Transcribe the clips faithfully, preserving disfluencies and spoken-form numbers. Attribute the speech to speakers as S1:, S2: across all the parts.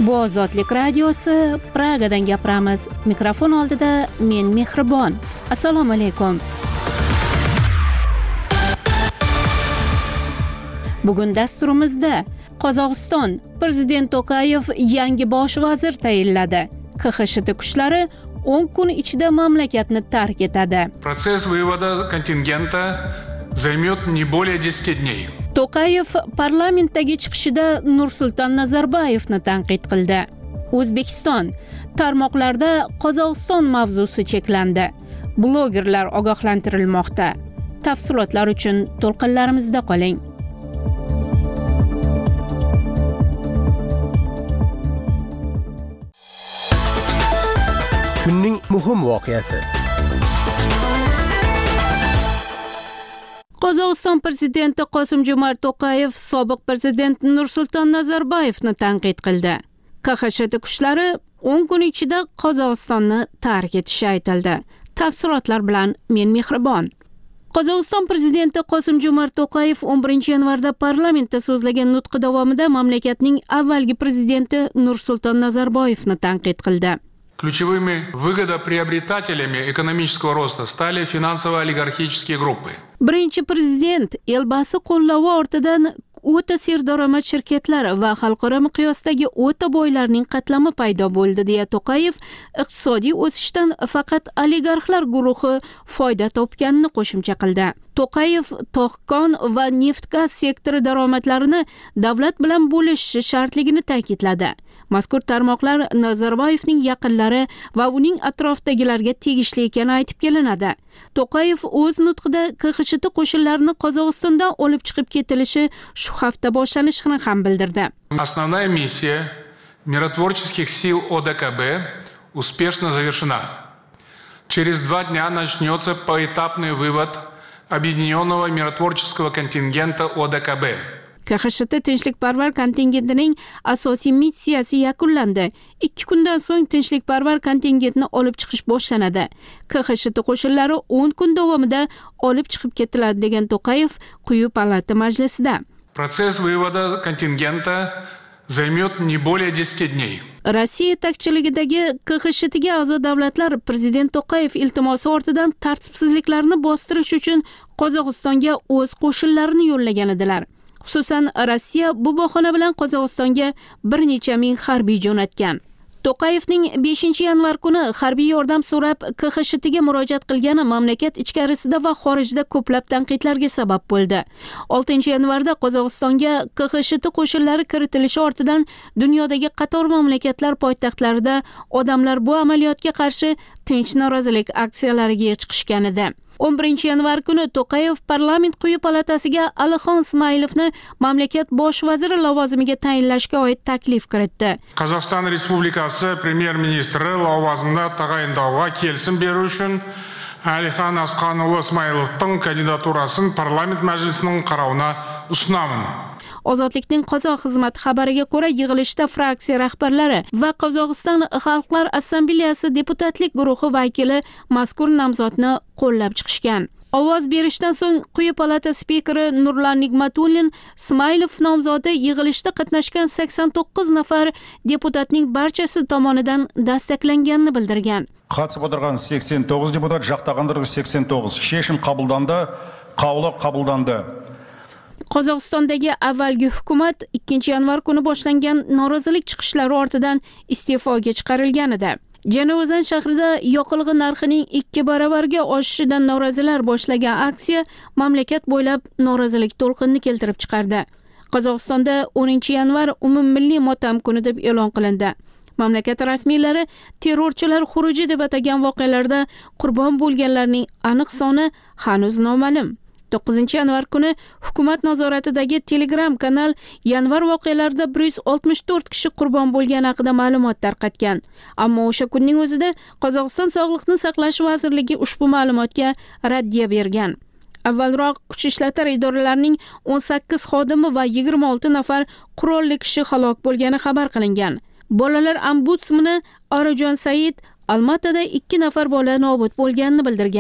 S1: Bu Ozodlik radiosi, Pragadan gapiramiz. Mikrofon oldida men Mehribon. Assalomu alaykum. Bugun dasturimizda Qozog'iston prezident To'qayev yangi bosh vazir tayinladi. K X S T kuchlari o'n kun ichida mamlakatni tark etadi.
S2: Процесс вывода контингента займет не более десяти дней.
S1: To'qayev parlamentdagi chiqishida Nursulton Nazarboyevni tanqid qildi. O'zbekiston tarmoqlarda Qozog'iston mavzusi cheklandi. Blogerlar ogohlantirilmoqda. Tafsilotlar uchun to'lqinlarimizda qoling.
S3: Kunning muhim voqeasi.
S1: Qozog'iston prezidenti Qosim-Jomart To'qayev sobiq prezident Nursulton Nazarboyevni tanqid qildi. K X S T kuchlari o'n kun ichida Qozog'istonni tark etishi aytildi. Tafsilotlar bilan men Mehribon. Qozog'iston prezidenti Qosim-Jomart To'qayev o'n birinchi yanvarda parlamentda so'zlagan nutqi davomida mamlakatning avvalgi prezidenti Nursulton Nazarboyevni tanqid qildi.
S2: Ключевыми выгодоприобретателями экономического роста стали финансово-олигархические группы.
S1: Birinchi prezident elbasi qo'llavi ortidan o'ta serdaromad shirkatlar va xalqaro miqyosdagi o'ta boylarning qatlami paydo bo'ldi, deya To'qayev iqtisodiy o'sishdan faqat oligarxlar guruhi foyda topganini qo'shimcha qildi. To'qayev tog'-kon va neft-gaz sektori daromadlarini davlat bilan bo'lishi shartligini ta'kidladi. Mazkur tarmoqlar Nazarboyevning yaqinlari va uning atrofidagilarga tegishli ekani aytib kelinadi. To'qayev o'z nutqida K X S T qo'shinlarini Qozog'istondan olib chiqib ketilishi shu hafta boshlanishini ham bildirdi.
S2: Основная миссия миротворческих сил О Д К Б успешно завершена. Через два дня начнется поэтапный вывод объединенного миротворческого контингента О Д К Б.
S1: K X S T tinchlikparvar kontingentining asosiy missiyasi yakunlandi. ikki kundan so'ng tinchlikparvar kontingentni olib chiqish boshlanadi. K X S T qo'shinlari o'n kun davomida olib chiqib ketiladi, degan To'qayev quyi palata majlisida.
S2: Процесс вывода контингента займет не более десяти дней.
S1: Rossiya yetakchiligidagi K X S Tga a'zo davlatlar prezident To'qayev iltimosi ortidan tartibsizliklarni bostirish uchun Qozog'istonga o'z qo'shinlarini yo'llagan edilar. Xususan, Rossiya bu bahona bilan Qozog'istonga bir necha ming harbiy jo'natgan. To'qayevning beshinchi yanvar kuni harbiy yordam so'rab K X S Tga murojaat qilgani mamlakat ichkarisida va xorijda ko'plab tanqidlarga sabab bo'ldi. oltinchi yanvarda Qozog'istonga K X S T qo'shinlari kiritilishi ortidan dunyodagi qator mamlakatlar poytaxtlarida odamlar bu amaliyotga qarshi tinch norozilik aksiyalariga chiqishgan edi. o'n birinchi yanvar kuni To'qayev parlament quyi palatasiga Alixon Ismoilovni mamlakat bosh vaziri lavozimiga tayinlashga oid taklif kiritdi.
S2: Qozog'iston Respublikasi Premyer-ministri lavozimida tayinlashga kelishim berish uchun Alixon Asqanullo Ismoilovning kandidaturasin parlament majlisining qaroruna usunaman.
S1: Ozodlikning qozoq xizmati xabariga ko'ra, yig'ilishda fraksiya rahbarlari va Qozog'iston Xalqlar Assambleyasi deputatlik guruhi vakili mazkur nomzodni qo'llab chiqishgan. Ovoz berishdan so'ng quyi palata spikeri Nurlan Nigmatullin Ismoilov nomzodi yig'ilishda qatnashgan sakson to'qqiz nafar deputatning barchasi tomonidan dastaklanganini bildirgan.
S4: Қатысып отырған сексен тоғыз депутат, жақтағандар сексен тоғыз. Шешім қабылданды, қаулы қабылданды.
S1: Qozog'istondagi avvalgi hukumat ikkinchi yanvar kuni boshlangan norozilik chiqishlari ortidan iste'foga chiqarilgan edi. Janozan shahrida yoqilg'i narxining ikki baravarga oshishidan norozilar boshlagan aksiya mamlakat bo'ylab norozilik to'lqinini keltirib chiqardi. Qozog'istonda o'ninchi yanvar umummilliy motam kuni deb e'lon qilindi. Mamlakat rasmiylari terrorchilar xuruji deb atagan voqealarda qurbon bo'lganlarning aniq soni hanuz noma'lum. to'qqizinchi yanvar kuni hukumat nazoratidagi Telegram kanal yanvar voqealarida bir yuz oltmish to'rt kishi qurbon bo'lgani haqida ma'lumot tarqatgan. Ammo o'sha kunning o'zida Qozog'iston Sog'liqni saqlash vazirligi ushbu ma'lumotga raddiya bergan. Avvalroq kuch ishlatar idoralarining o'n sakkiz xodimi va yigirma olti nafar qurolli kishi halok bo'lgani xabar qilingan. Bolalar ombudsmani Orajon Said Almatada ikki nafar bola nobud bo'lganini bildirgan.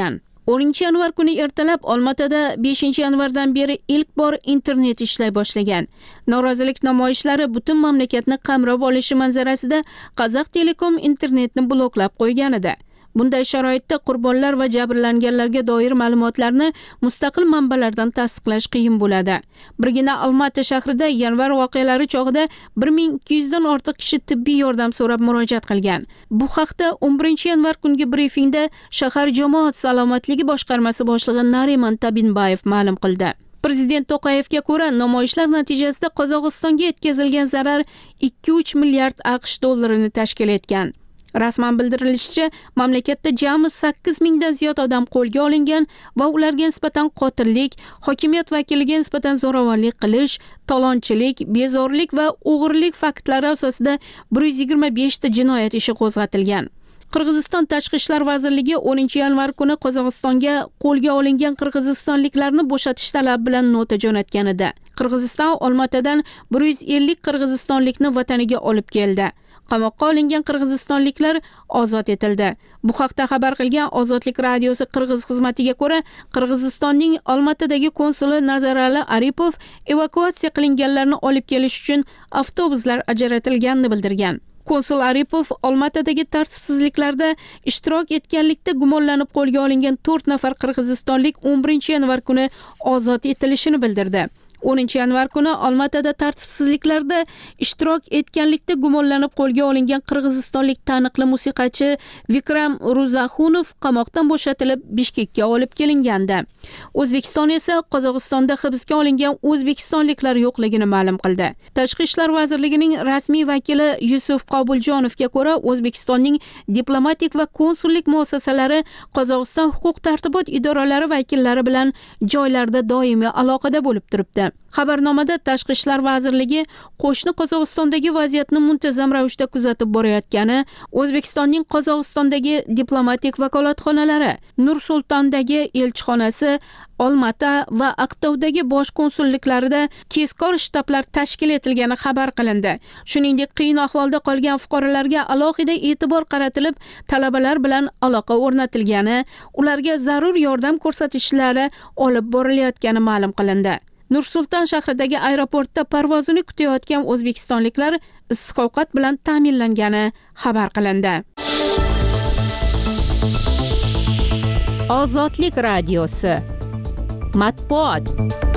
S1: o'ninchi yanvar kuni ertalab Olmaotada beshinchi yanvardan beri ilk bor internet ishlay boshlagan. Norozilik namoyishlari butun mamlakatni qamrab olishi manzarasida Qozoq Telekom internetni bloklab qo'ygan edi. Bunday sharoitda qurbonlar va jabrlanganlarga doir ma'lumotlarni mustaqil manbalardan tasdiqlash qiyin bo'ladi. Birgina Olmaota shahrida yanvar voqealari chog'ida bir ming ikki yuz dan ortiq kishi tibbiy yordam so'rab murojaat qilgan. Bu haqda o'n birinchi yanvar kungi brifingda shahar jamoat salomatligi boshqarmasi boshlig'i Nariman Tabinbayev ma'lum qildi. Prezident To'qayevga ko'ra, namoyishlar natijasida Qozog'istonga yetkazilgan zarar ikki uch milliard AQSh dollarini tashkil etgan. Rasman bildirilishicha, mamlakatda jami sakkiz mingdan ziyod odam qo'lga olingan va ularga nisbatan qotillik, hokimiyat vakiliga nisbatan zo'ravonlik qilish, talonchilik, bezorilik va o'g'irlik faktlari asosida bir yuz yigirma besh ta jinoyat ishi qo'zg'atilgan. Qirg'iziston Tashqi ishlar vazirligi o'ninchi yanvar kuni Qozog'istonga qo'lga olingan qirg'izistonliklarni bo'shatish talabi bilan nota jo'natgan edi. Qirg'iziston Olmaotadan bir yuz ellik qirg'izistonlikni vataniga olib keldi. Qamoqqa olingan qirg'izistonliklar ozod etildi. Bu haqda xabar qilgan Ozodlik radiosi Qirg'iz xizmatiga ko'ra, Qirg'izistonning Olmaotadagi konsuli Nazarali Aripov evakuatsiya qilinganlarni olib kelish uchun avtobuslar ajratilganini bildirgan. Konsul Aripov Olmaotadagi tartibsizliklarda ishtirok etganlikda gumonlanib qo'lga olingan to'rt nafar qirg'izistonlik o'n birinchi yanvar kuni ozod etilishini bildirdi. o'ninchi yanvar kuni Olmaotada tartibsizliklarda ishtirok etganlikda gumonlanib qo'lga olingan qirg'izistonlik taniqli musiqachi Vikram Ruzaxunov qamoqdan bo'shatilib Bishkekka olib kelingandi. O'zbekiston esa Qozog'istonda hibsga olingan o'zbekistonliklar yo'qligini ma'lum qildi. Tashqi ishlar vazirligining rasmiy vakili Yusuf Qobuljonovga ko'ra, O'zbekistonning diplomatik va konsullik muassasalari Qozog'iston huquq-tartibot idoralari vakillari bilan joylarda doimiy aloqada bo'lib turibdi. Xabarnomada Tashqi ishlar vazirligi qo'shni Qozog'istondagi vaziyatni muntazam ravishda kuzatib borayotgani, O'zbekistonning Qozog'istondagi diplomatik vakolatxonalari, Nur-Sultondagi elchixonasi, Olmaota va Aqtovdagi bosh konsulliklarida tezkor shtablar tashkil etilgani xabar qilindi. Shuningdek, qiyin ahvolda qolgan fuqarolarga alohida e'tibor qaratilib, talabalar bilan aloqa o'rnatilgani, ularga zarur yordam ko'rsatishlari olib borilayotgani ma'lum qilindi. Nur-Sulton shahridagi aeroportda parvozini kutayotgan o'zbekistonliklar issiq ovqat bilan ta'minlangani xabar qilindi. Ozodlik radiosi matbuot.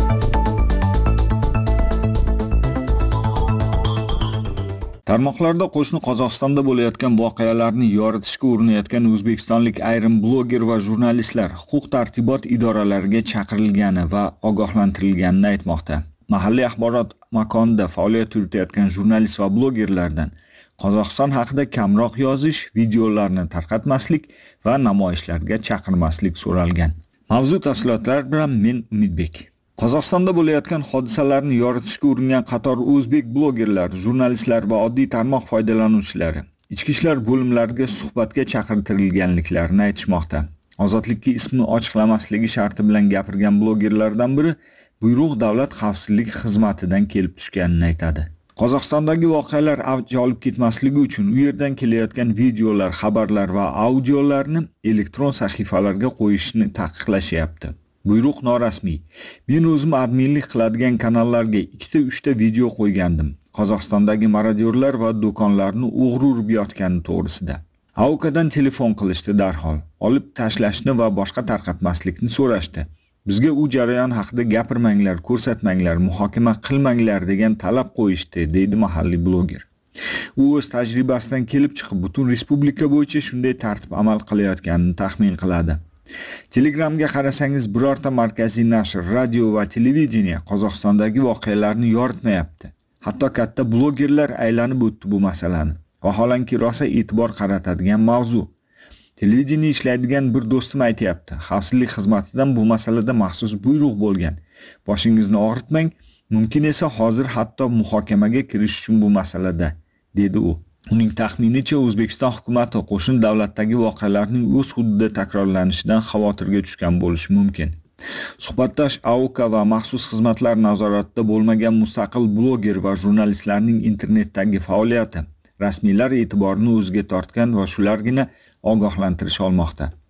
S3: Tarmoqlarda qo'shni Qozog'istonda bo'layotgan voqealarni yoritishga urinayotgan o'zbekistonlik ayrim bloger va jurnalistlar huquq-tartibot idoralariga chaqirilgani va ogohlantirilganini aytmoqda. Mahalliy axborot makonida faoliyat yuritayotgan jurnalist va blogerlardan Qozog'iston haqida kamroq yozish, videolarni tarqatmaslik va namoyishlarga chaqirmaslik so'ralgan. Mavzu tafsilotlar bilan men Umidbek. Qozog'istonda bo'layotgan hodisalarni yoritishga uringan qator o'zbek blogerlar, jurnalistlar va oddiy tarmoq foydalanuvchilari ichki ishlar bo'limlariga suhbatga chaqirtirilganliklarini aytishmoqda. Ozodlikka ismini ochiqlamasligi sharti bilan gapirgan blogerlardan biri buyruq davlat xavfsizlik xizmatidan kelib tushganini aytadi. Qozog'istondagi voqealar avj olib ketmasligi uchun u yerdan kelayotgan videolar, xabarlar va audiolarni elektron sahifalarga qo'yishni taqiqlashyapti. Buyruq norasmiy. Men o'zim adminlik qiladigan kanallarga ikkita uchta video qo'ygandim. Qozog'istondagi marodyorlar va do'konlarni o'g'ri urib yotgani to'g'risida. A O K'dan telefon qilishdi darhol. Olib tashlashni va boshqa tarqatmaslikni so'rashdi. Bizga u jarayon haqida gapirmanglar, ko'rsatmanglar, muhokama qilmanglar degan talab qo'yishdi, deydi mahalliy bloger. U o'z tajribasidan kelib chiqib, butun respublika bo'yicha shunday tartib amal qilayotganini taxmin qiladi. Telegramga qarasangiz, birorta markaziy nashr, radio va televideniya Qozog'istondagi voqealarni yoritmayapti. Hatto katta blogerlar aylanib o'tdi bu masalani. Vaholanki rosa e'tibor qaratadigan mavzu. Televideniya ishlaydigan bir do'stim aytayapti. Xavfsizlik xizmatidan bu masalada maxsus buyruq bo'lgan. Boshingizni og'ritmang, mumkin esa hozir hatto muhokamaga kirish uchun bu masalada, dedi u. Uning taxminicha O'zbekiston hukumati qo'shni davlatdagi voqealarning o'z hududida takrorlanishidan xavotirga tushgan bo'lishi mumkin. Suhbatdosh A O K va maxsus xizmatlar nazoratida bo'lmagan mustaqil bloger va jurnalistlarning internetdagi faoliyati rasmiylar e'tiborini o'ziga tortgan va shulargina ogohlantirish olmoqda.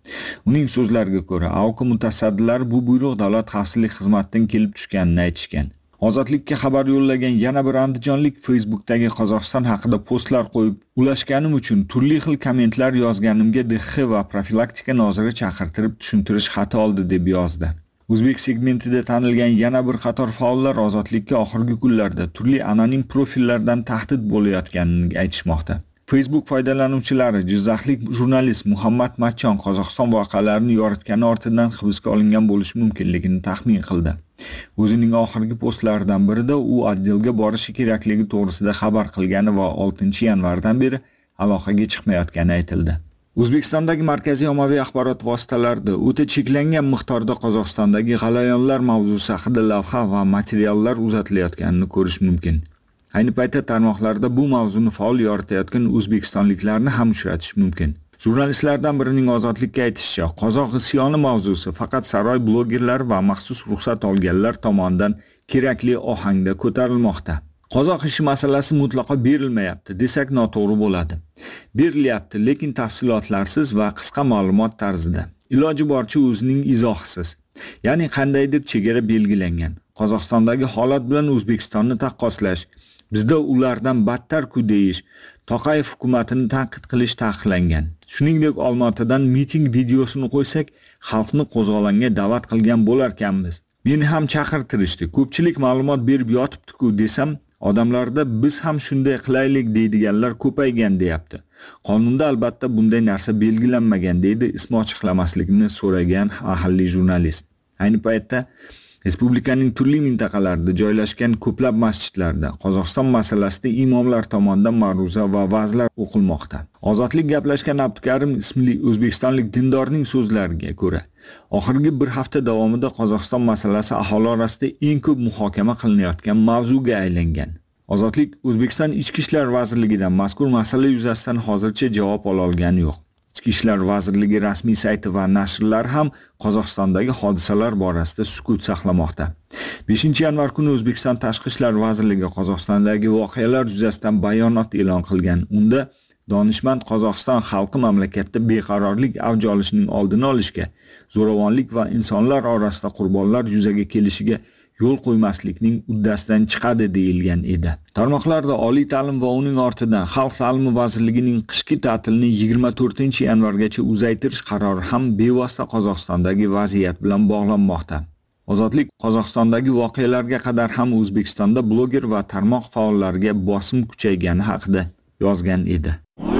S3: Uning so'zlariga ko'ra, A O K mutasaddilari bu buyruq davlat xavfsizlik xizmatidan kelib tushganini aytishgan. Ozodlikka xabar yo'llagan yana bir andijonlik Facebookdagi Qozog'iston haqida postlar qo'yib, ulashganim uchun turli xil kommentlar yozganimga D X va profilaktika noziri chaqirtirib tushuntirish xati oldi deb yozdi. O'zbek segmentida tanilgan yana bir qator faollar ozodlikka oxirgi kunlarda turli anonim profillardan tahdid bo'layotganini aytishmoqda. Facebook foydalanuvchilari Jizzaxlik jurnalist Muhammad Matchon Qozog'iston voqealarini yoritgani ortidan hibsga olingan bo'lishi mumkinligini taxmin qildi. O'zining oxirgi postlaridan birida u oddelga borishi kerakligi to'g'risida xabar qilgani va oltinchi yanvardan beri aloqaga chiqmayotgani aytildi. O'zbekistondagi markaziy ommaviy axborot vositalarida o'ta cheklangan miqdorda Qozog'istondagi g'alayonlar mavzusi haqida lavha va materiallar uzatilayotganini ko'rish mumkin. Ayni paytda tarmoqlarda bu mavzuni faol yoritayotgan o'zbekistonliklarni ham uchratish mumkin. Jurnalistlardan birining ozodlikka aytishicha, Qozoq isyoni mavzusi faqat saroy blogerlari va maxsus ruxsat olganlar tomonidan kerakli ohangda ko'tarilmoqda. Qozoq ishi masalasi mutlaqo berilmayapti desak noto'g'ri bo'ladi. Berilyapti, lekin tafsilotlarsiz va qisqa ma'lumot tarzida. Iloji boricha o'zining izohisiz. Ya'ni qandaydir chegara belgilangan. Qozog'istondagi holat bilan O'zbekistonni taqqoslash, bizda ulardan battar ku deyish, Toqayev hukumatini tanqid qilish taqiqlangan. Shuningdek, Olmaotadan miting videosini qo'ysak, xalqni qo'zg'olonga da'vat qilgan bo'larkanmiz. Meni ham chaqirtirishdi. Ko'pchilik ma'lumot berib yotibdi-ku desam, odamlarda biz ham shunday qilaylik deydiganlar ko'paygan deyapti. Qonunda albatta bunday narsa belgilanmagan deydi ismi ochiqlamaslikni so'ragan mahalliy jurnalist. Ayni paytda respublikaning turli mintaqalarida joylashgan ko'plab masjidlarda Qozog'iston masalasida imomlar tomonidan ma'ruza va va'zlar o'qilmoqda. Ozodlik gaplashgan Abdukarim ismli o'zbekistonlik dindorning so'zlariga ko'ra, oxirgi bir hafta davomida Qozog'iston masalasi aholi orasida eng ko'p muhokama qilinayotgan mavzuga aylangan. Ozodlik O'zbekiston Ichki ishlar vazirligidan mazkur masala yuzasidan hozircha javob ola olgani yo'q. Ichki ishlar vazirligi rasmiy sayti va nashrlar ham Qozog'istondagi hodisalar borasida sukut saqlamoqda. beshinchi yanvar kuni O'zbekiston Tashqi ishlar vazirligi Qozog'istondagi voqealar yuzasidan bayonot e'lon qilgan. Unda donishmand Qozog'iston xalqi mamlakatda beqarorlik avj olishining oldini olishga, zo'ravonlik va insonlar orasida qurbonlar yuzaga kelishiga yo'l qo'ymaslikning uddasidan chiqadi deyilgan edi. Tarmoqlarda oliy ta'lim va uning ortidan Xalq ta'limi vazirligining qishki ta'tilini yigirma to'rtinchi yanvargacha uzaytirish qarori ham bevosita Qozog'istondagi vaziyat bilan bog'lanmoqda. Ozodlik Qozog'istondagi voqealarga qadar ham O'zbekistonda bloger va tarmoq faollariga bosim kuchaygani haqida yozgan edi.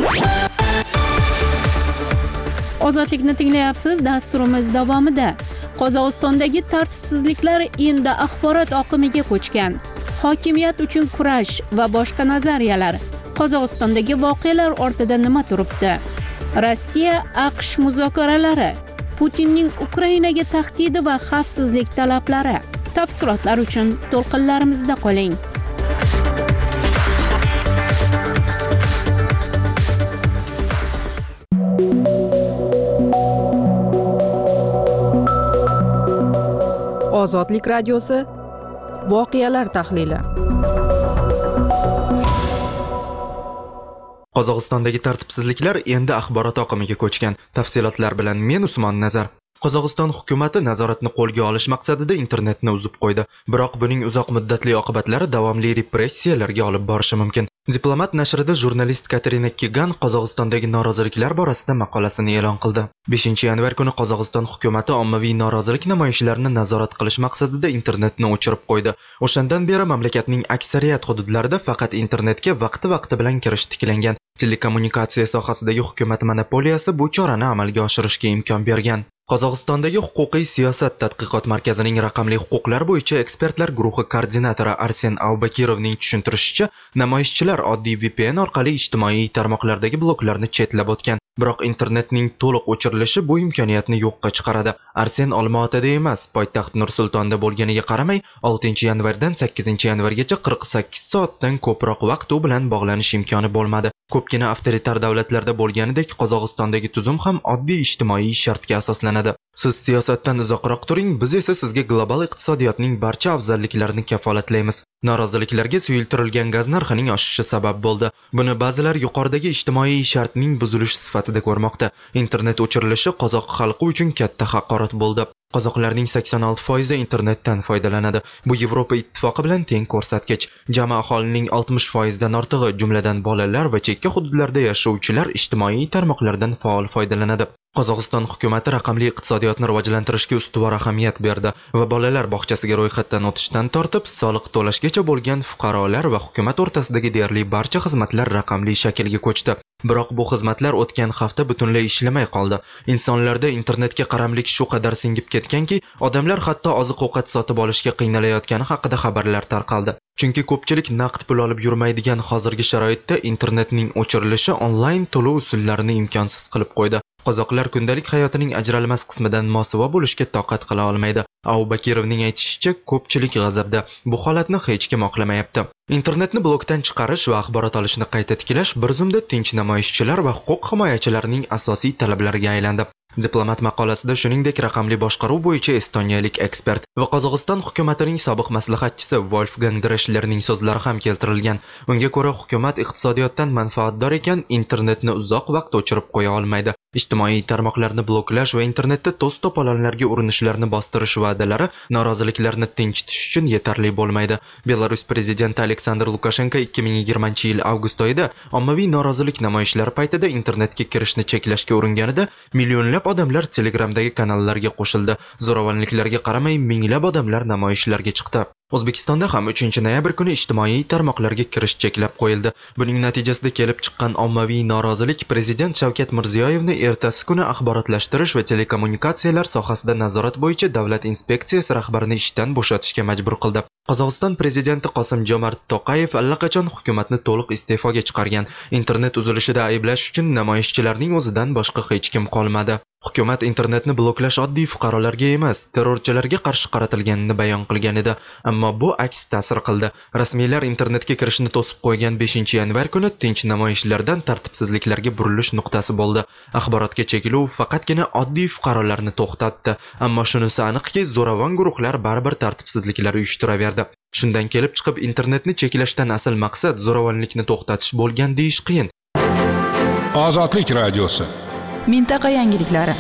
S1: Ozodlikni tinglayapsiz. Dasturimiz davomida Qozog'istondagi tartibsizliklar endi axborot oqimiga ko'chgan. Hokimiyat uchun kurash va boshqa nazariyalar. Qozog'istondagi voqealar ortida nima turibdi? Rossiya AQSh muzokaralari, Putinning Ukrainaga tahdidi va xavfsizlik talablari. Tafsilotlar uchun to'lqinlarimizda qoling. Ozodlik radiosi voqealar tahlili.
S5: Qozog'istondagi tartibsizliklar endi axborot oqimiga ko'chgan. Tafsilotlar bilan men Usmon Nazar. Qozog'iston hukumati nazoratni qo'lga olish maqsadida internetni uzib qo'ydi. Biroq buning uzoq muddatli oqibatlari davomli repressiyalarga olib borishi mumkin. Diplomat nashrida jurnalist Katerina Kigan Qozog'istondagi noroziliklar borasida maqolasini e'lon qildi. beshinchi yanvar kuni Qozog'iston hukumati ommaviy norozilik namoyishlarini nazorat qilish maqsadida internetni o'chirib qo'ydi. O'shandan beri mamlakatning aksariyat hududlarida faqat internetga vaqti-vaqti bilan kirish tiklangan. Telekommunikatsiya sohasidagi hukumat monopoliyasi bu chorani amalga oshirishga imkon bergan. Qozog'istondagi huquqiy siyosat tadqiqot markazining raqamli huquqlar bo'yicha ekspertlar guruhi koordinatori Arsen Albakirovning tushuntirishicha, namoyishchilar oddiy V P N orqali ijtimoiy tarmoqlardagi bloklarni chetlab o'tgan. Biroq internetning to'liq o'chirilishi bu imkoniyatni yo'qqa chiqaradi. Arsen Olmaotada emas, poytaxt Nur-Sultonda bo'lganiga qaramay, oltinchi yanvardan sakkizinchi yanvargacha qirq sakkiz soatdan ko'proq vaqt u bilan bog'lanish imkoni bo'lmadi. Ko'pgina avtoritar davlatlarda bo'lganidek Qozog'istondagi tuzum ham oddiy ijtimoiy shartga asoslanadi. foydalanadi. Siz siyosatdan uzoqroq turing, biz esa sizga global iqtisodiyotning barcha afzalliklarini kafolatlaymiz. Noroziliklarga suyultirilgan gaz narxining oshishi sabab bo'ldi. Buni ba'zilar yuqoridagi ijtimoiy shartning buzilishi sifatida ko'rmoqda. Internet o'chirilishi qozoq xalqi uchun katta haqorat bo'ldi. Qozoqlarning sakson olti foizi internetdan foydalanadi. Bu Yevropa ittifoqi bilan teng ko'rsatkich. Jami aholining oltmish foizdan ortig'i, jumladan bolalar va chekka hududlarda yashovchilar ijtimoiy tarmoqlardan faol foydalanadi. Qozog'iston hukumati raqamli iqtisodiyotni rivojlantirishga ustuvor ahamiyat berdi va bolalar bog'chasiga ro'yxatdan o'tishdan tortib soliq to'lashgacha bo'lgan fuqarolar va hukumat o'rtasidagi deyarli barcha xizmatlar raqamli shaklga ko'chdi. Biroq bu xizmatlar o'tgan hafta butunlay ishlamay qoldi. Insonlarda internetga qaramlik shu qadar singib ketganki, odamlar hatto oziq-ovqat sotib olishga qiynalayotgani haqida xabarlar tarqaldi. Chunki ko'pchilik naqd pul olib yurmaydigan hozirgi sharoitda internetning o'chirilishi onlayn to'lov usullarini imkonsiz qilib qo'ydi. Qozoqlar kundalik hayotining ajralmas qismidan mosuvo bo'lishga toqat qila olmaydi. Abubakirovning aytishicha, ko'pchilik g'azabda. Bu holatni hech kim oqlamayapti. Internetni blokdan chiqarish va axborot olishni qayta tiklash bir zumda tinch namoyishchilar va huquq himoyachilarning asosiy talablariga aylandi. Diplomat maqolasida shuningdek raqamli boshqaruv bo'yicha estoniyalik ekspert va Qozog'iston hukumatining sobiq maslahatchisi Wolfgang Dreshlerning so'zlari ham keltirilgan. Unga ko'ra, hukumat iqtisodiyotdan manfaatdor ekan, internetni uzoq vaqt o'chirib qo'ya olmaydi. Ijtimoiy tarmoqlarni bloklash va internetda to's to'polonlarga urinishlarni bostirish va'dalari noroziliklarni tinchitish uchun yetarli bo'lmaydi. Belarus prezidenti Aleksandr Lukashenko ikki ming yigirmanchi yil avgust oyida ommaviy norozilik namoyishlari paytida internetga kirishni cheklashga uringanida millionlab odamlar Telegramdagi kanallarga qo'shildi. Zo'ravonliklarga qaramay minglab odamlar namoyishlarga chiqdi. O'zbekistonda ham uchinchi noyabr kuni ijtimoiy tarmoqlarga kirish cheklab qo'yildi. Buning natijasida kelib chiqqan ommaviy norozilik prezident Shavkat Mirziyoyevni ertasi kuni axborotlashtirish va telekommunikatsiyalar sohasida nazorat bo'yicha davlat inspeksiyasi rahbarini ishdan bo'shatishga majbur qildi. Qozog'iston prezidenti Qosim-Jomart To'qayev allaqachon hukumatni to'liq iste'foga chiqargan. Internet uzilishida ayblash uchun namoyishchilarning o'zidan boshqa hech kim qolmadi. Hukumat internetni bloklash oddiy fuqarolarga emas, terrorchilarga qarshi qaratilganini bayon qilgan edi, ammo bu aks ta'sir qildi. Rasmiylar internetga kirishni to'sib qo'ygan beshinchi yanvar kuni tinch namoyishlardan tartibsizliklarga burilish nuqtasi bo'ldi. Axborotga cheklov faqatgina oddiy fuqarolarni to'xtatdi, ammo shunisi aniqki, zo'ravon guruhlar baribir tartibsizliklar uyushtiraverdi. Shundan kelib chiqib internetni cheklashdan asl maqsad zo'ravonlikni to'xtatish bo'lgan deyish qiyin.
S6: Ozodlik radiosi.
S7: Mintaqa yangiliklari.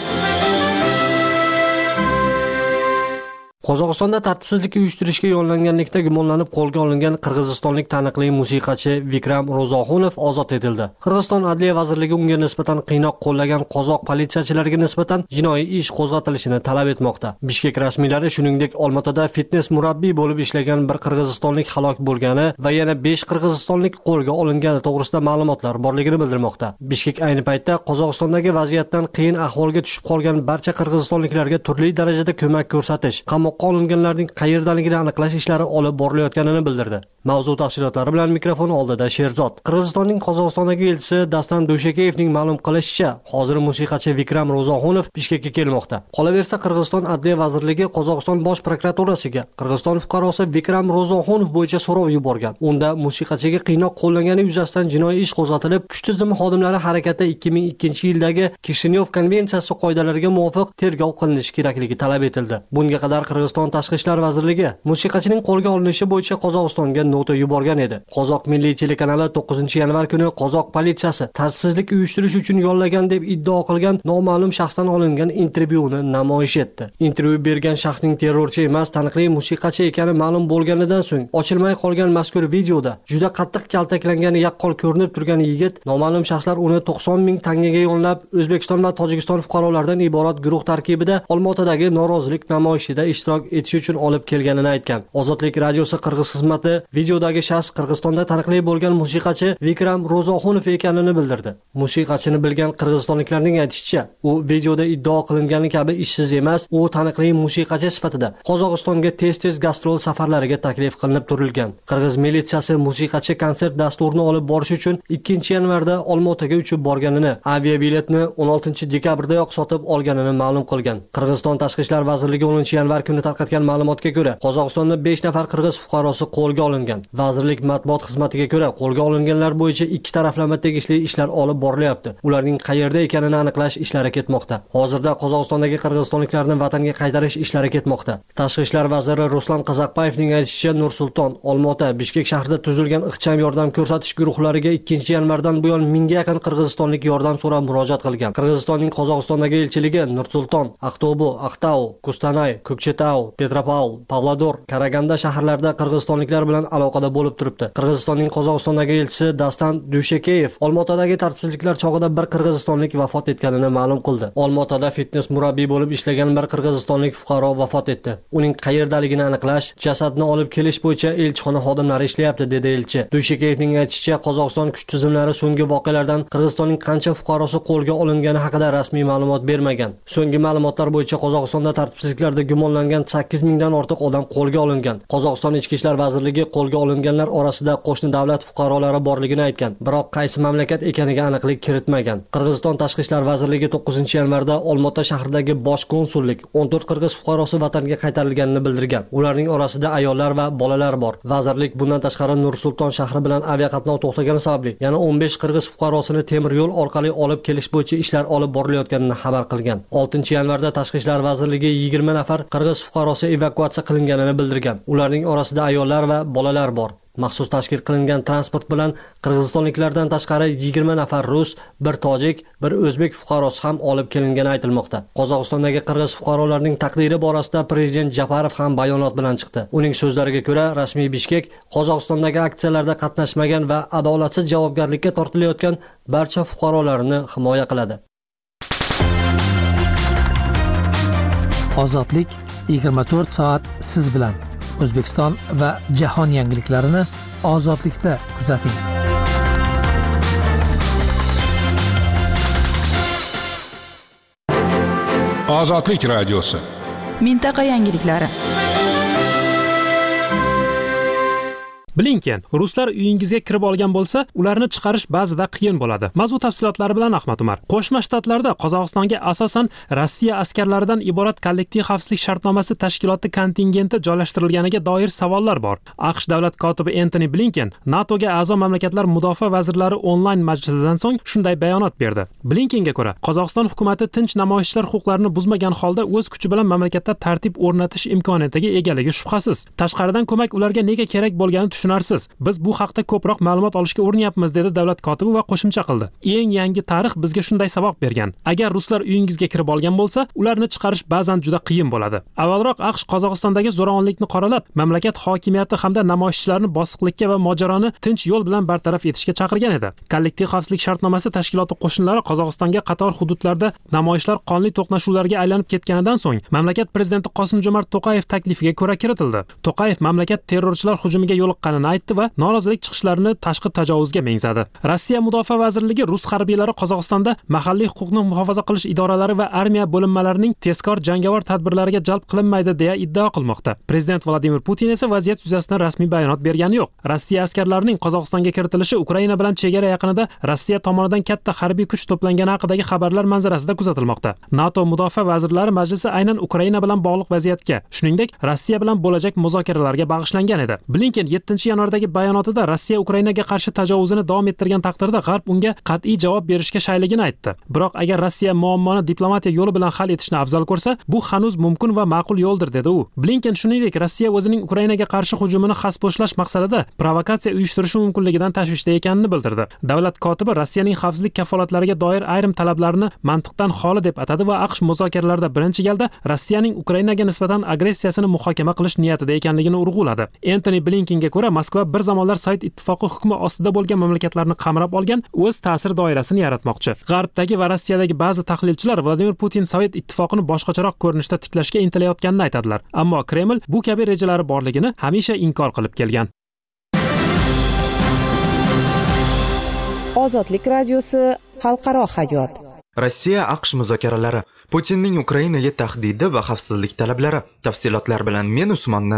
S8: Qozog'istonda tartibsizlik uyushtirishga yo'llanganlikda gumonlanib qo'lga olingan qirg'izistonlik taniqli musiqachi Vikram Ro'zoxunov ozod etildi. Qirg'iziston Adliya vazirligi unga nisbatan qiynoq qo'llagan qozoq politsiyachilariga nisbatan jinoiy ish qo'zg'atilishini talab etmoqda. Bishkek rasmiylari shuningdek Olmaotada fitnes murabbiy bo'lib ishlagan bir qirg'izistonlik halok bo'lgani va yana besh qirg'izistonlik qo'lga olingani to'g'risida ma'lumotlar borligini bildirmoqda. Bishkek ayni paytda Qozog'istondagi vaziyatdan qiyin ahvolga tushib qolgan barcha qirg'izistonliklarga turli darajada ko'mak ko'rsatish, qamoqqa olinganlarning qayerdaligini aniqlash ishlari olib borilayotganini bildirdi. Mavzu tafsilotlari bilan mikrofon oldida Sherzod. Qirg'izistonning Qozog'istondagi elchisi Dastan Dushekeyevning ma'lum qilishicha, hozir musiqachi Vikram Ro'zoxunov Bishkekka kelmoqda. Qolaversa, Qirg'iziston Adliya vazirligi Qozog'iston bosh prokuraturasiga Qirg'iziston fuqarosi Vikram Ro'zoxunov bo'yicha so'rov yuborgan. Unda musiqachiga qiynoq qo'llangani yuzasidan jinoiy ish qo'zg'atilib, kuch tizimi xodimlari harakati ikki ming ikkinchi yildagi Kishinev konvensiyasi qoidalariga muvofiq tergov qilinishi kerakligi talab etildi. Bunga qadar Qirg'iziston Tashqi ishlar vazirligi musiqachining qo'lga olinishi bo'yicha Qozog'istonga nota yuborgan edi. Qozoq milliy telekanali to'qqizinchi yanvar kuni qozoq politsiyasi tartibsizlik uyushtirish uchun yollagan deb iddao qilgan noma'lum shaxsdan olingan intervyuni namoyish etdi. Intervyu bergan shaxsning terrorchi emas, taniqli musiqachi ekani ma'lum bo'lganidan so'ng ochilmay qolgan mazkur videoda juda qattiq kaltaklangani yaqqol ko'rinib turgan yigit noma'lum shaxslar uni to'qson ming tangaga yo'nlab O'zbekiston va Tojikiston fuqarolaridan iborat guruh tarkibida Olmaotadagi norozilik namoyishida ishtirok etish uchun olib kelganini aytgan. Ozodlik radiosi Qirg'iz xizmati videodagi shaxs Qirg'izistonda taniqli bo'lgan musiqachi Vikram Ro'zoxunov ekanini bildirdi. Musiqachini bilgan qirg'izistonliklarning aytishicha, u videoda iddao qilingani kabi ishsiz emas, u taniqli musiqachi sifatida Qozog'istonga tez-tez gastrol safarlariga taklif qilinib turilgan. Qirg'iz militsiyasi musiqachi konsert dasturini olib borish uchun ikkinchi yanvarda Olmaotaga uchib borganini, aviabiletni o'n oltinchi dekabrdayoq sotib olganini ma'lum qilgan. Qirg'iziston Tashqi ishlar vazirligi o'ninchi yanvar kuni kuni tarqatgan ma'lumotga ko'ra, Qozog'istonda besh nafar qirg'iz fuqarosi qo'lga olingan. Vazirlik matbuot xizmatiga ko'ra, qo'lga olinganlar bo'yicha ikki taraflama tegishli ishlar olib borilyapti. Ularning qayerda ekanini aniqlash ishlari ketmoqda. Hozirda Qozog'istondagi qirg'izistonliklarni vatanga qaytarish ishlari ketmoqda. Tashqi ishlar vaziri Ruslan Qazaqbayevning aytishicha, Nur-Sulton, Olmaota, Bishkek shahrida tuzilgan ixcham yordam ko'rsatish guruhlariga ikkinchi yanvardan buyon mingga yaqin qirg'izistonlik yordam so'rab murojaat qilgan. Qirg'izistonning Qozog'istondagi elchiligi Nur-Sulton, Aqto'bu, Aqtau, Kustanay, Ko'kchetau, Petropavl, Pavlodor, Karaganda shaharlarida qirg'izistonliklar bilan aloqada bo'lib turibdi. Qirg'izistonning Qozog'istondagi elchisi Dastan Dushekeyev Olmaotadagi tartibsizliklar chog'ida bir qirg'izistonlik vafot etganini ma'lum qildi. Olmaotada fitnes murabbiy bo'lib ishlagan bir qirg'izistonlik fuqaro vafot etdi. Uning qayerdaligini aniqlash, jasadni olib kelish bo'yicha elchixona xodimlari ishlayapti, dedi elchi. Dushekeyevning aytishicha, Qozog'iston kuch tizimlari so'nggi voqealardan Qirg'izistonning qancha fuqarosi qo'lga olingani haqida rasmiy ma'lumot bermagan. So'nggi ma'lumotlar bo'yicha Qozog'istonda tartibsizliklarda gumonlangan sakkiz mingdan ortiq odam qo'lga olingan. Qozog'iston Ichki ishlar vazirligi qo'lga olinganlar orasida qo'shni davlat fuqarolari borligini aytgan, biroq qaysi mamlakat ekaniga aniqlik kiritmagan. Qirg'iziston Tashqi ishlar vazirligi to'qqizinchi yanvarda Olmaota shahridagi bosh konsullik o'n to'rt qirg'iz fuqarosi vatanga qaytarilganini bildirgan. Ularning orasida ayollar va bolalar bor. Vazirlik bundan tashqari Nur-Sulton shahri bilan aviaqatnov to'xtagani sababli yana o'n besh qirg'iz fuqarosini temir yo'l orqali olib kelish bo'yicha ishlar olib borilayotganini xabar qilgan. oltinchi yanvarda Tashqi ishlar vazirligi yigirma nafar qirg'iz fuqarosi evakuatsiya qilinganini bildirgan. Ularning orasida ayollar va bolalar bor. Maxsus tashkil qilingan transport bilan qirg'izistonliklardan tashqari yigirma nafar rus, bir tojik, bir o'zbek fuqarosi ham olib kelingani aytilmoqda. Qozog'istondagi qirg'iz fuqarolarning taqdiri borasida prezident Japarov ham bayonot bilan chiqdi. Uning so'zlariga ko'ra, rasmiy Bishkek Qozog'istondagi aksiyalarda qatnashmagan va adolatsiz javobgarlikka tortilayotgan barcha fuqarolarini himoya qiladi.
S9: Ozodlik yigirma to'rt soat siz bilan. O'zbekiston va jahon yangiliklarini ozodlikda kuzating.
S6: Ozodlik radiosi.
S7: Mintaqa yangiliklari.
S10: Blinken, ruslar uyingizga kirib olgan bo'lsa, ularni chiqarish ba'zida qiyin bo'ladi. Mavzu tafsilotlari bilan Ahmad Umar. Qo'shma Shtatlarda Qozog'istonga asosan Rossiya askarlaridan iborat kollektiv xavfsizlik shartnomasi tashkiloti kontingenti joylashtirilganiga doir savollar bor. AQSh davlat kotibi Antony Blinken NATOga a'zo mamlakatlar mudofaa vazirlari onlayn majlisidan so'ng shunday bayonot berdi. Blinkenga ko'ra, Qozog'iston hukumatı tinch namoyishchilar huquqlarini buzmagan holda o'z kuchi bilan mamlakatda tartib o'rnatish imkoniyatiga egaligi shubhasiz. Tashqaridan ko'mak ularga nega kerak bo'lgani tushunarsiz. Biz bu haqda ko'proq ma'lumot olishga urinyapmiz, dedi davlat kotibi va qo'shimcha qildi. Eng yangi tarix bizga shunday saboq bergan. Agar ruslar uyingizga kirib olgan bo'lsa, ularni chiqarish ba'zan juda qiyin bo'ladi. Avvalroq AQSh Qozog'istondagi zo'ravonlikni qoralab, mamlakat hokimiyati hamda namoyishchilarni bosiqlikka va mojaroni tinch yo'l bilan bartaraf etishga chaqirgan edi. Kollektiv xavfsizlik shartnomasi tashkiloti qo'shinlari Qozog'istonga qator hududlarda namoyishlar qonli to'qnashuvlarga aylanib ketganidan so'ng mamlakat prezidenti Qosim-Jomart To'qayev taklifiga ko'ra kiritildi. To'qayev mamlakat terrorchilar hujumiga yo'liqqanini aytdi va norozilik chiqishlarini tashqi tajovuzga mengzadi. Rossiya mudofaa vazirligi rus harbiylari Qozog'istonda mahalliy huquqni muhofaza qilish idoralari va armiya bo'linmalarining tezkor jangovar tadbirlariga jalb qilinmaydi deya iddao qilmoqda. Prezident Vladimir Putin esa vaziyat yuzasidan rasmiy bayonot bergani yo'q. Rossiya askarlarining Qozog'istonga kiritilishi Ukraina bilan chegara yaqinida Rossiya tomonidan katta harbiy kuch to'plangani haqidagi xabarlar manzarasida kuzatilmoqda. NATO mudofaa vazirlari majlisi aynan Ukraina bilan bog'liq vaziyatga, shuningdek, Rossiya bilan bo'lajak muzokaralarga bag'ishlangan edi. Blinken yettinchi yanvardagi bayonotida Rossiya Ukrainaga qarshi tajovuzini davom ettirgan taqdirda G'arb unga qat'iy javob berishga shayligini aytdi. Biroq agar Rossiya muammoni diplomatiya yo'li bilan hal etishni afzal ko'rsa, bu hanuz mumkin va ma'qul yo'ldir, dedi u. Blinken shuningdek, Rossiya o'zining Ukrainaga qarshi hujumini xaspo'shlash maqsadida provokatsiya uyushtirishi mumkinligidan tashvishda ekanini bildirdi. Davlat kotibi Rossiyaning xavfsizlik kafolatlariga doir ayrim talablarni mantiqdan xoli deb atadi va AQSh muzokaralarida birinchi galda Rossiyaning Ukrainaga nisbatan agressiyasini muhokama qilish niyatida ekanligini urg'uladi. Antony Blinkenga ko'ra, Moskva bir zamonlar Sovet ittifoqi hukmi ostida bo'lgan mamlakatlarni qamrab olgan, o'z ta'sir doirasini yaratmoqchi. G'arbdagi va Rossiyadagi ba'zi tahlilchilar Vladimir Putin Sovet ittifoqini boshqacharoq ko'rinishda tiklashga intilayotganini aytadilar. Ammo Kreml bu kabi rejalari borligini hamisha inkor qilib kelgan.
S11: Ozodlik radiosi, xalqaro hayot.
S5: Rossiya AQSh muzokaralari, Putinning Ukrainaga tahdidi va xavfsizlik talablari. Tafsilotlar bilan men Usmon Nazar.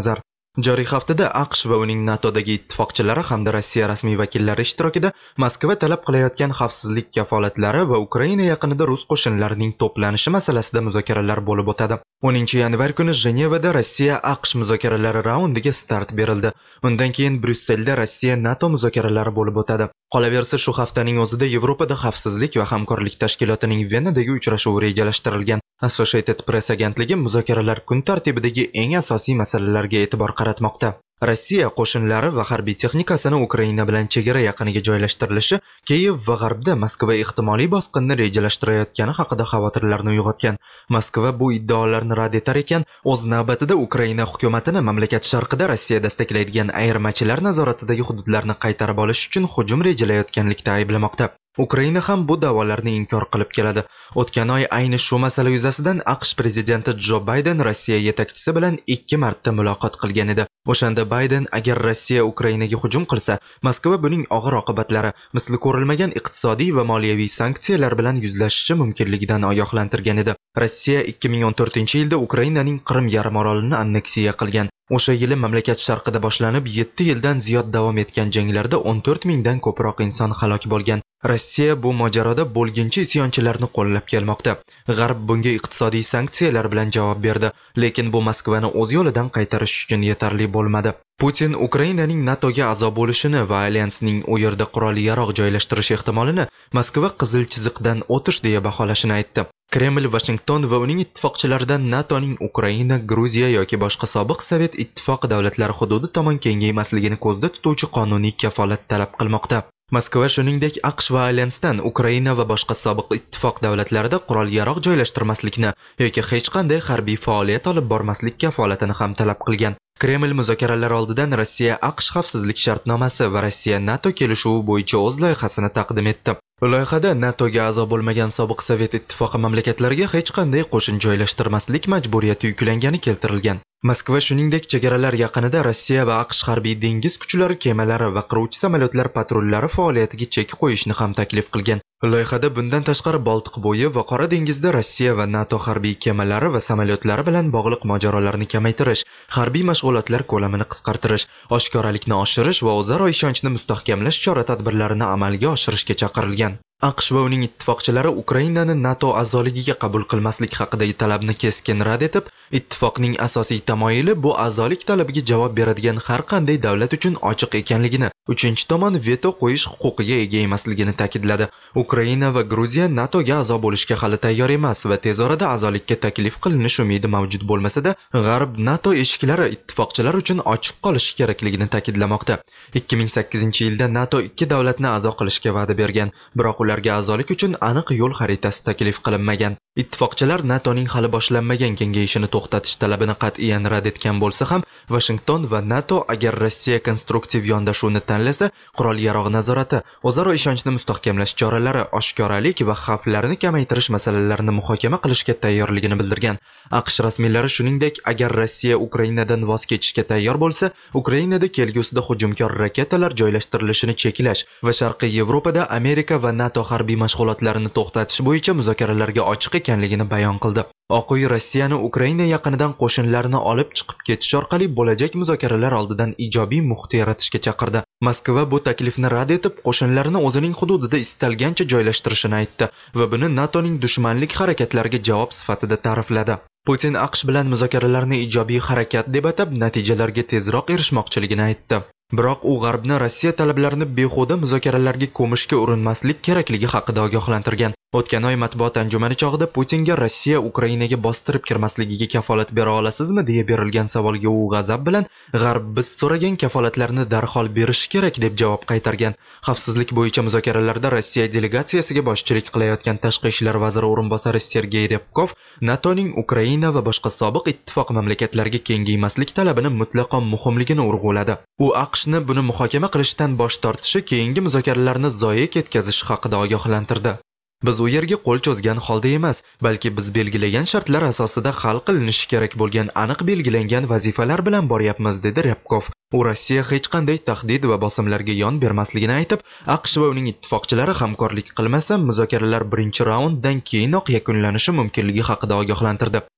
S5: Joriy haftada AQSh va uning NATOdagi ittifoqchilari hamda Rossiya rasmiy vakillari ishtirokida Moskva talab qilayotgan xavfsizlik kafolatlari va Ukraina yaqinida rus qo'shinlarining to'planishi masalasida muzokaralar bo'lib o'tadi. o'ninchi yanvar kuni Jenevada Rossiya AQSh muzokaralari raundiga start berildi. Undan keyin Bryusselda Rossiya NATO muzokaralari bo'lib o'tadi. Qolaversa, shu haftaning o'zida Yevropada xavfsizlik va hamkorlik tashkilotining Venadagi uchrashuvi rejalashtirilgan. Associated Press agentligi muzokaralar kun tartibidagi eng asosiy masalalarga e'tibor qaratmoqda. Rossiya qo'shinlari va harbiy texnikasini Ukraina bilan chegara yaqiniga joylashtirilishi Kiyev va G'arbda Moskva ehtimoliy bosqinni rejalashtirayotgani haqida xavotirlarni uyg'otgan. Moskva bu iddaolarni rad etar ekan, o'z navbatida Ukraina hukumatini mamlakat sharqida Rossiya dastaklaydigan ayirmachilar nazoratidagi hududlarni qaytarib olish uchun hujum rejalayotganlikda ayblamoqda. Ukraina ham bu da'volarni inkor qilib keladi. O'tgan oy ayni shu masala yuzasidan AQSh prezidenti Jo Bayden Rossiya yetakchisi bilan ikki marta muloqot qilgan edi. O'shanda Bayden agar Rossiya Ukrainaga hujum qilsa, Moskva buning og'ir oqibatlari, misli ko'rilmagan iqtisodiy va moliyaviy sanksiyalar bilan yuzlashishi mumkinligidan ogohlantirgan edi. Rossiya ikki ming o'n to'rtinchi yilda Ukrainaning Qrim yarimorolini anneksiya qilgan. O'sha yili mamlakat sharqida boshlanib yetti yildan ziyod davom etgan janglarda o'n to'rt mingdan ko'proq inson halok bo'lgan. Rossiya bu mojaroda bo'lginchi isyonchilarni qo'llab kelmoqda. G'arb bunga iqtisodiy sanksiyalar bilan javob berdi, lekin bu Moskvani o'z yo'lidan qaytarish uchun yetarli bo'lmadi. Putin Ukrainaning NATOga a'zo bo'lishini va alyansning u yerda qurol-yarog' joylashtirish ehtimolini Moskva qizil chiziqdan o'tish deya baholashini aytdi. Kreml Washington va uning ittifoqchilaridan NATOning Ukraina, Gruziya yoki boshqa sobiq Sovet ittifoqi davlatlari hududi tomon kengaymasligini ko'zda tutuvchi qonuniy kafolat talab qilmoqda. Moskva shuningdek AQSh va alyansdan Ukraina va boshqa sobiq ittifoq davlatlarida qurol-yarog' joylashtirmaslikni yoki hech qanday harbiy faoliyat olib bormaslik kafolatini ham talab qilgan. Kreml muzokaralar oldidan Rossiya AQSh xavfsizlik shartnomasi va Rossiya NATO kelishuvi bo'yicha o'z loyihasini taqdim etdi. Loyihada NATOga a'zo bo'lmagan sobiq Sovet ittifoqi mamlakatlariga hech qanday qo'shin joylashtirmaslik majburiyati yuklangani keltirilgan. Moskva shuningdek chegaralar yaqinida Rossiya va AQSh harbiy dengiz kuchlari kemalari va qiruvchi samolyotlar patrullari faoliyatiga chek qo'yishni ham taklif qilgan. Loyihada bundan tashqari Boltiq bo'yi va Qora dengizda Rossiya va NATO harbiy kemalari va samolyotlari bilan bog'liq mojarolarni kamaytirish, harbiy mashg'ulotlar ko'lamini qisqartirish, oshkoralikni oshirish va o'zaro ishonchni mustahkamlash chora-tadbirlarini amalga oshirishga chaqirilgan. AQSh va uning ittifoqchilari Ukrainani NATO a'zoligiga qabul qilmaslik haqidagi talabni keskin rad etib, ittifoqning asosiy tamoyili bu a'zolik talabiga javob beradigan har qanday davlat uchun ochiq ekanligini, uchinchi tomon veto qo'yish huquqiga ega emasligini ta'kidladi. Ukraina va Gruziya NATOga a'zo bo'lishga hali tayyor emas va tez orada a'zolikka taklif qilinish umidi mavjud bo'lmasa-da, G'arb NATO eshiklari ittifoqchilar uchun ochiq qolishi kerakligini ta'kidlamoqda. ikki ming sakkizinchi yilda NATO ikki davlatni a'zo qilishga va'da bergan, biroq ularga a'zolik uchun aniq yo'l xaritasi taklif qilinmagan. Ittifoqchilar NATOning hali boshlanmagan kengayishini to'xtatish talabini qat'iyan rad etgan bo'lsa ham, Washington va NATO agar Rossiya konstruktiv yondashuvni tanlasa, qurol-yarog' nazorati, o'zaro ishonchni mustahkamlash choralari, oshkoralik va xavflarni kamaytirish masalalarini muhokama qilishga tayyorligini bildirgan. AQSh rasmiylari shuningdek, agar Rossiya Ukrainadan voz kechishga tayyor bo'lsa, Ukrainada kelgusida hujumkor raketalar joylashtirilishini cheklash va Sharqiy Yevropada Amerika va NATO harbiy mashg'ulotlarini to'xtatish bo'yicha muzokaralarga ochiq ekanligini bayon qildi. Oq uy Rossiyani Ukraina yaqinidan qo'shinlarni olib chiqib ketish orqali bo'lajak muzokaralar oldidan ijobiy muhit yaratishga chaqirdi. Moskva bu taklifni rad etib, qo'shinlarni o'zining hududida istalgancha joylashtirishini aytdi va buni NATOning dushmanlik harakatlariga javob sifatida ta'rifladi. Putin AQSh bilan muzokaralarni ijobiy harakat deb atab, natijalarga tezroq erishmoqchiligini aytdi. Biroq u G'arbni Rossiya talablarini behuda muzokaralarga ko'mishga urinmaslik kerakligi haqida ogohlantirgan. O'tgan oy matbuot anjumani chog'ida Putinga Rossiya Ukrainaga bostirib kirmasligiga kafolat bera olasizmi deya berilgan savolga u g'azab bilan G'arb biz so'ragan kafolatlarni darhol berish kerak deb javob qaytargan. Xavfsizlik bo'yicha muzokaralarda Rossiya delegatsiyasiga boshchilik qilayotgan tashqi ishlar vaziri o'rinbosari Sergey Repkov NATOning Ukraina va boshqa sobiq ittifoq mamlakatlariga kengaymaslik talabini mutlaqo muhimligini urg'uladi. U AQShni buni muhokama qilishdan bosh tortishi keyingi muzokaralarni zoye ketkazish haqida ogohlantirdi. Biz u yerga qo'l cho'zgan holda emas, balki biz belgilagan shartlar asosida hal qilinishi kerak bo'lgan aniq belgilangan vazifalar bilan boryapmiz, dedi Repkov. U Rossiya hech qanday tahdid va bosimlarga yon bermasligini aytib, AQSh va uning ittifoqchilari hamkorlik qilmasa, muzokaralar birinchi raunddan keyinoq yakunlanishi mumkinligi haqida ogohlantirdi.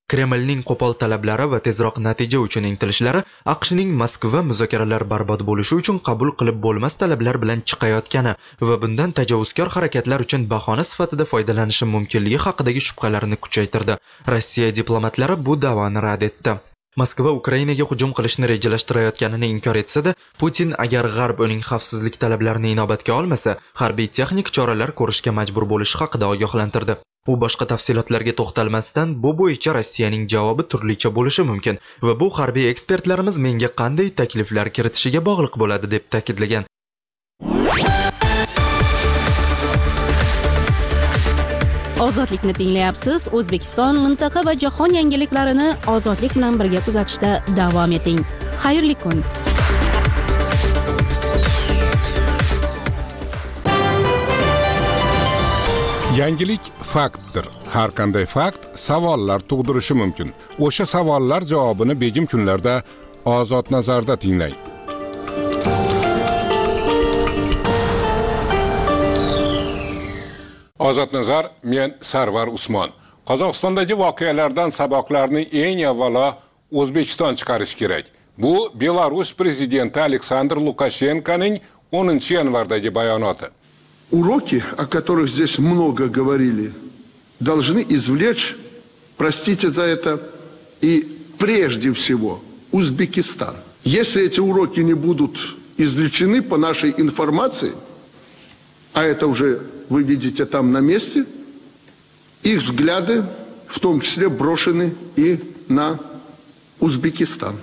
S5: Kremlning qo'pol talablari va tezroq natija uchun intilishlari AQShning Moskva muzokaralar barbod bo'lishi uchun qabul qilib bo'lmas talablar bilan chiqayotgani va bundan tajovuzkor harakatlar uchun bahona sifatida foydalanishi mumkinligi haqidagi shubhalarni kuchaytirdi. Rossiya diplomatlari bu da'voni rad etdi. Moskva Ukrainaga hujum qilishni rejalashtirayotganini inkor etsa-da, Putin agar G'arb uning xavfsizlik talablarini inobatga olmasa, harbiy texnik choralar ko'rishga majbur bo'lishi haqida ogohlantirdi. U boshqa tafsilotlarga to'xtalmasdan, bu bo'yicha Rossiyaning javobi turlicha bo'lishi mumkin va bu harbiy ekspertlarimiz menga qanday takliflar kiritishiga bog'liq bo'ladi deb ta'kidlagan.
S1: Ozodlikni tinglayapsiz. O'zbekiston, mintaqa va jahon yangiliklarini ozodlik bilan birga kuzatishda davom eting. Xayrli kun.
S6: Yangilik faktdir. Har qanday fakt savollar tug'dirishi mumkin. O'sha savollar javobini begim kunlarda Ozod nazarda tinglang. Ozod nazar, men Sarvar Usmon. Qozog'istondagi voqealardan saboqlarni eng avvalo O'zbekiston chiqarish kerak. Bu Belarus prezidenti Aleksandr Lukashenkoning o'ninchi yanvardagi bayonoti.
S12: Уроки, о которых здесь много говорили, должны извлечь, простите за это, и прежде всего Узбекистан. Если эти уроки не будут извлечены по нашей информации, а это уже вы видите там на месте, их взгляды в том числе брошены и на Узбекистан.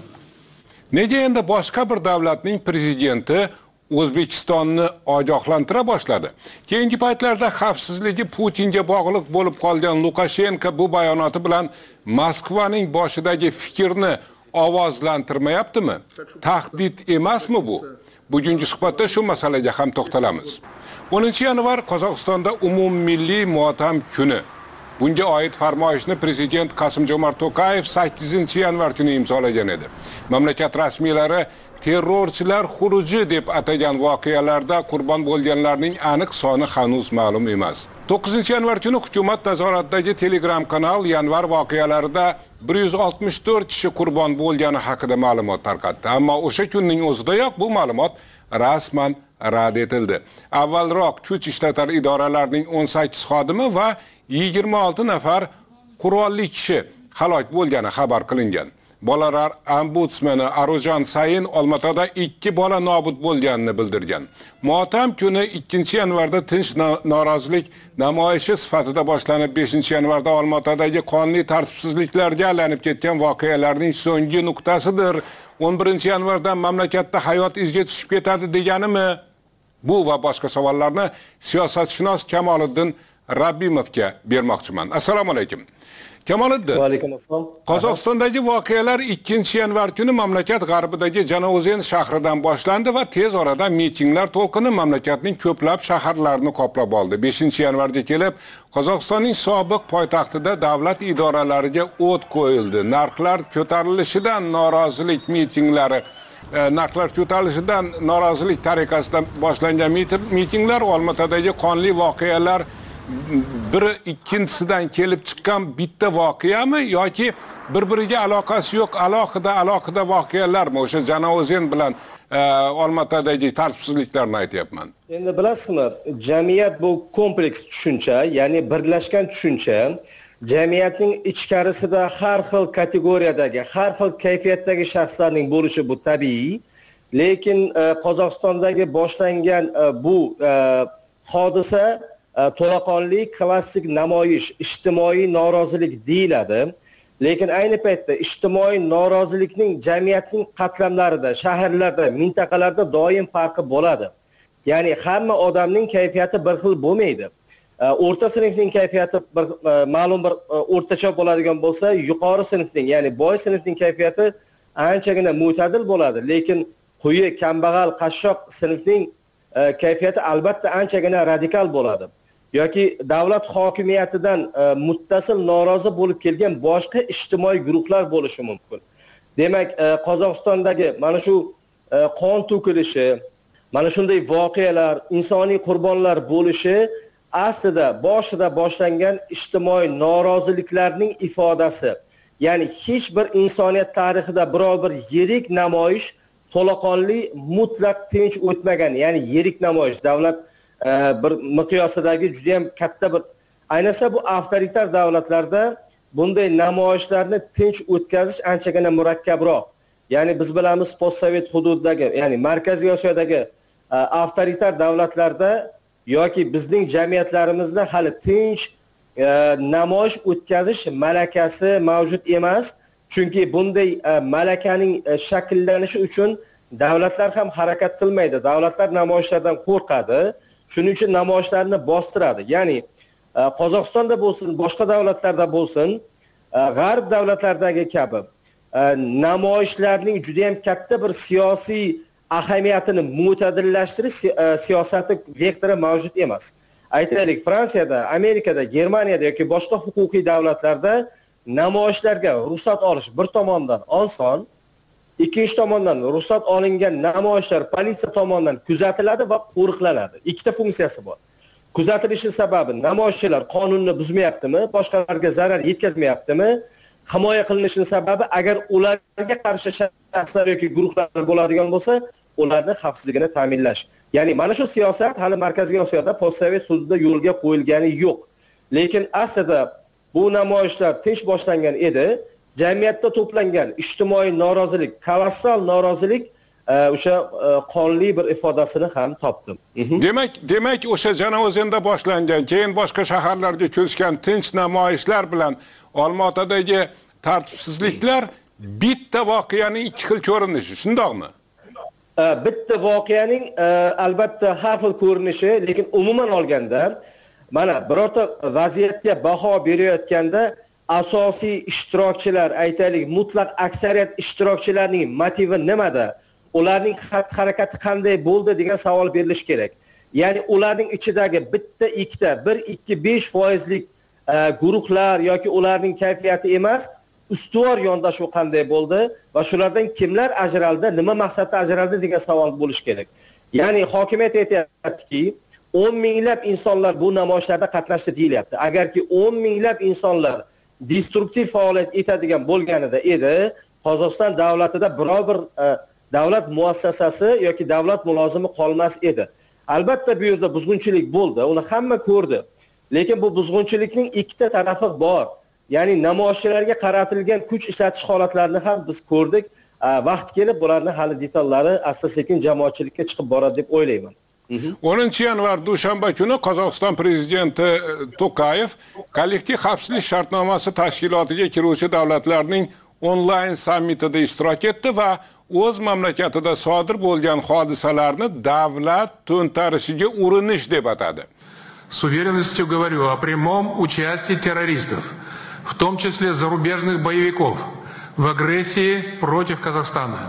S6: Nega endi boshqa bir davlatning prezidenti O'zbekistonni ogohlantira boshladi? Keyingi paytlarda xavfsizligi Putinga bog'liq bo'lib qolgan Lukashenko bu bayonoti bilan Moskvaning boshidagi fikrni ovozlantirmayaptimi? Tahdid emasmi bu? Bugungi suhbatda shu masalaga ham to'xtalamiz. o'ninchi yanvar Qozog'istonda umummilliy motam kuni. Bunga oid farmoyishni prezident Qosim-Jomart To'qayev sakkizinchi yanvar kuni imzolagan edi. Mamlakat rasmiylari terrorchilar xuruji deb atagan voqealarda qurbon bo'lganlarning aniq soni hanuz ma'lum emas. to'qqizinchi yanvar kuni hukumat nazoratidagi Telegram kanal yanvar voqealarida bir yuz oltmish to'rt kishi qurbon bo'lgani haqida ma'lumot tarqatdi. Ammo o'sha kunning o'zidayoq bu ma'lumot rasman rad etildi. Avvalroq kuch ishlatar idoralarning o'n sakkiz xodimi va yigirma olti nafar qurolli kishi halok bo'lgani xabar qilingan. Bolalar ombudsmani Arojan Sayin Olmaotada ikki bola nobud bo'lganini bildirgan. Motam kuni ikkinchi yanvarda tinch norozilik namoyishi sifatida boshlanib, beshinchi yanvarda Olmaotadagi qonli tartibsizliklarga aylanib ketgan voqealarning so'nggi nuqtasidir. o'n birinchi yanvardan mamlakatda hayot izga tushib ketadi deganimi? Bu va boshqa savollarni siyosatshunos Kamoliddin Rabbimovga bermoqchiman. Assalomu alaykum. Kamoliddin.
S13: Va alaykum assalom.
S6: Qozog'istondagi voqealar ikkinchi yanvar kuni mamlakat g'arbidagi Jano'zen shahridan boshlandi va tez orada mitinglar to'lqini mamlakatning ko'plab shaharlarini qoplab oldi. beshinchi yanvarga kelib, Qozog'istonning sobiq poytaxtida davlat idoralariga o't qo'yildi. Narxlar ko'tarilishidan norozilik mitinglari narxlar ko'tarilishidan norozilik tariqasida boshlangan mitinglar Olmaotadagi qonli voqealar bir ikkinchisidan kelib chiqqan bitta voqeami yoki bir-biriga aloqasi yo'q alohida alohida voqealarmi? O'sha Jano'zen bilan Olmaotadagi tartibsizliklarni aytyapman.
S13: Endi bilasizmi, jamiyat bu kompleks tushuncha, ya'ni birlashgan tushuncha. Jamiyatning ichkarisida har xil kategoriyadagi, har xil kayfiyatdagi shaxslarning bo'lishi bu tabiiy. Lekin Qozog'istondagi boshlangan bu hodisa to'laqonli klassik namoyish, ijtimoiy norozilik deyiladi. Lekin ayni paytda ijtimoiy norozilikning jamiyatning qatlamlarida, shaharlarda, mintaqalarda doim farqi bo'ladi. Ya'ni hamma odamning kayfiyati bir xil bo'lmaydi. O'rta sinfning kayfiyati bir ma'lum bir o'rtacha bo'ladigan bo'lsa, yuqori sinfning, ya'ni boy sinfning kayfiyati anchagina mo'tadil bo'ladi. Lekin quyi, kambag'al, qashshoq sinfning kayfiyati albatta anchagina radikal bo'ladi. Yoki davlat hokimiyatidan muttasil norozi bo'lib kelgan boshqa ijtimoiy guruhlar bo'lishi mumkin. Demak, Qozog'istondagi mana shu qon to'kilishi, mana shunday voqealar, insoniy qurbonlar bo'lishi aslida boshida boshlangan ijtimoiy noroziliklarning ifodasi. ya'ni hech bir insoniyat tarixida biror bir yirik namoyish to'laqonli mutlaq tinch o'tmagan, ya'ni yirik namoyish davlat e, bir miqyosidagi juda ham katta bir, ayniqsa bu avtoritar davlatlarda bunday namoyishlarni tinch o'tkazish anchagina murakkabroq. Ya'ni biz bilamiz postsovet hududidagi, ya'ni Markaziy Osiyodagi e, avtoritar davlatlarda yoki bizning jamiyatlarimizda hali tinch e, namoyish o'tkazish malakasi mavjud emas. Chunki bunday e, malakaning e, shakllanishi uchun davlatlar ham harakat qilmaydi. Davlatlar namoyishlardan qo'rqadi. Shuning uchun namoyishlarni bostiradi. Ya'ni e, Qozog'istonda bo'lsin, boshqa davlatlarda bo'lsin, e, g'arb davlatlaridagi kabi e, namoyishlarning juda ham katta bir siyosiy ahamiyatini mo'tadillashtirish e, siyosati vektori mavjud emas. Aytaylik, Fransiyada, Amerikada, Germaniyada yoki boshqa huquqiy davlatlarda namoyishlarga ruxsat olish bir tomondan oson, ikkinchi tomondan ruxsat olingan namoyishlar politsiya tomonidan kuzatiladi va qo'riqlanadi. Ikkita funksiyasi bor. Kuzatilishi sababi namoyishchilar qonunni buzmayaptimi, boshqalarga zarar yetkazmayaptimi? Himoya qilinishining sababi agar ularga qarshi shaxslar yoki guruhlar bo'ladigan bo'lsa, ularning xavfsizligini ta'minlash. Ya'ni mana shu siyosat hali Markaziy Osiyoda postsovet hududida yo'lga qo'yilgani yo'q. Lekin aslida bu namoyishlar tinch boshlangan edi. Jamiyatda to'plangan ijtimoiy norozilik, kolossal norozilik o'sha qonli bir ifodasini ham topdi.
S6: Demak, demak o'sha Janavozenda boshlangan, keyin boshqa shaharlarga ko'chgan tinch namoyishlar bilan Olmaotadagi tartibsizliklar bitta voqeaning ikki xil ko'rinishi, shundoqmi?
S13: Bitta voqeaning albatta har xil ko'rinishi, lekin umuman olganda mana birorta vaziyatga baho berayotganda asosiy ishtirokchilar, aytaylik, mutlaq aksariyat ishtirokchilarning motivi nimada? Ularning xatti-harakati qanday bo'ldi degan savol berilish kerak. Ya'ni ularning ichidagi bitta, ikkita, bir, ikki, besh foizlik guruhlar yoki ularning kayfiyati emas, ustuvor yondashuv qanday bo'ldi va shulardan kimlar ajraldi, nima maqsadda ajraldi degan savol bo'lish kerak. Ya'ni hokimiyat aytayaptiki, o'n minglab insonlar bu namoyishlarda qatnashdi deyilyapti. Agarki o'n minglab insonlar destruktiv faoliyat etadigan bo'lganida edi, Qozog'iston davlatida biror bir e, davlat muassasasi yoki davlat mulozimi qolmas edi. Albatta bu yerda buzg'unchilik bo'ldi, uni hamma ko'rdi. Lekin bu buzg'unchilikning ikkita tarafi bor. Ya'ni namoyishchilarga qaratilgan kuch ishlatish holatlarini ham biz ko'rdik. Vaqt kelib bularning hali detallari asta-sekin jamoatchilikka chiqib boradi deb o'ylayman.
S6: o'ninchi yanvar dushanba kuni Qozog'iston prezidenti To'qayev kollektiv xavfsizlik shartnomasi tashkilotiga kiruvchi davlatlarning onlayn sammitida ishtirok etdi va o'z mamlakatida sodir bo'lgan hodisalarni davlat to'ntarishiga urinish deb atadi.
S2: С уверенностью говорю о прямом участии террористов, в том числе зарубежных боевиков, в агрессии против Казахстана.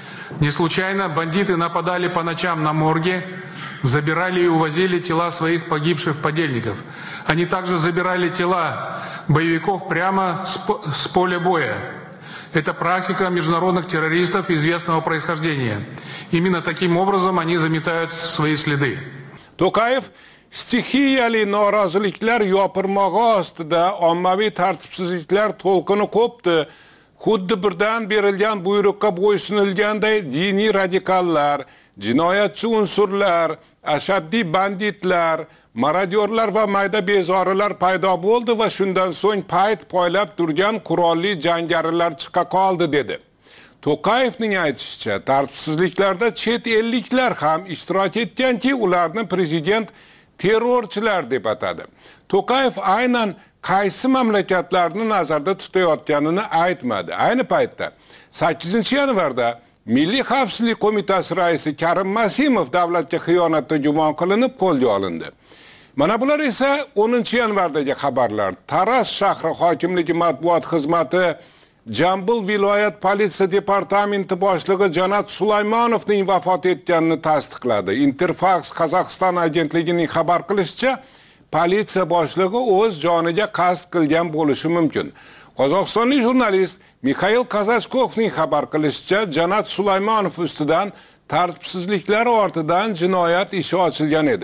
S2: Не случайно бандиты нападали по ночам на морги, забирали и увозили тела своих погибших подельников. Они также забирали тела боевиков прямо с поля боя. Это практика международных террористов известного происхождения. Именно таким образом они заметают свои следы.
S6: To'qayev stixiyali noroziliklar yopirmog'i ostida ommaviy tartibsizliklar to'lqini qo'pdi. Xuddi birdan berilgan buyruqqa bo'ysunilganday diniy radikallar, jinoyatchi unsurlar, ashaddiy banditlar, marodyorlar va mayda bezorilar paydo bo'ldi va shundan so'ng payt poylab turgan qurolli jangarilar chiqa qoldi dedi. To'qayevning aytishicha, tartibsizliklarda chet elliklar ham ishtirok etganki, ularni prezident terrorchilar deb atadi. To'qayev aynan qaysi mamlakatlarni nazarda tutayotganini aytmadi. Ayni paytda sakkizinchi yanvarda Milliy xavfsizlik qo'mitasi raisi Karim Masimov davlatga xiyonatda gumon qilinib qo'lga olindi. Mana bular esa o'ninchi yanvardagi xabarlar. Taraz shahri hokimligi matbuot xizmati Jambul viloyat politsiya departamenti boshlig'i Janat Sulaymonovning vafot etganini tasdiqladi. Interfax Qozog'iston agentligining xabar qilishicha, politsiya boshlig'i o'z joniga qasd qilgan bo'lishi mumkin. Qozog'istonlik jurnalist Mikhail Kazachkovning xabar qilishicha, Janat Sulaymonov ustidan tartibsizliklar ortidan jinoyat ishi ochilgan edi.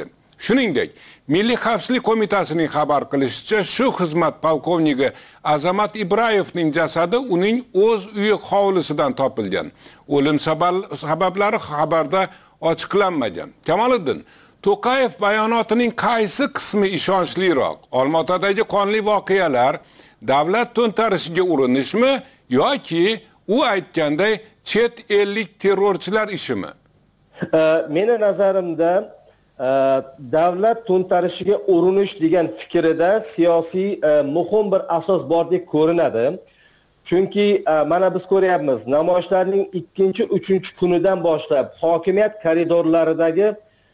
S6: Shuningdek, Milliy xavfsizlik qo'mitasining xabar qilishicha, shu xizmat polkovniki Azamat Ibrayevning jasadi uning o'z uyi hovlisidan topilgan. O'lim sabablari xabarda ochiqlanmagan. Kamoliddin, To'qayev bayonotining qaysi qismi ishonchliroq? Olmaotadagi qonli voqealar davlat to'ntarishiga urinishmi yoki u aytganday chet ellik terrorchilar ishimi?
S13: Meni nazarimda davlat to'ntarishiga urinish degan fikrida siyosiy muhim bir asos bordek ko'rinadi. Chunki mana biz ko'ryapmiz, namoyishlarning ikkinchi, uchinchi kunidan boshlab hokimiyat koridorlaridagi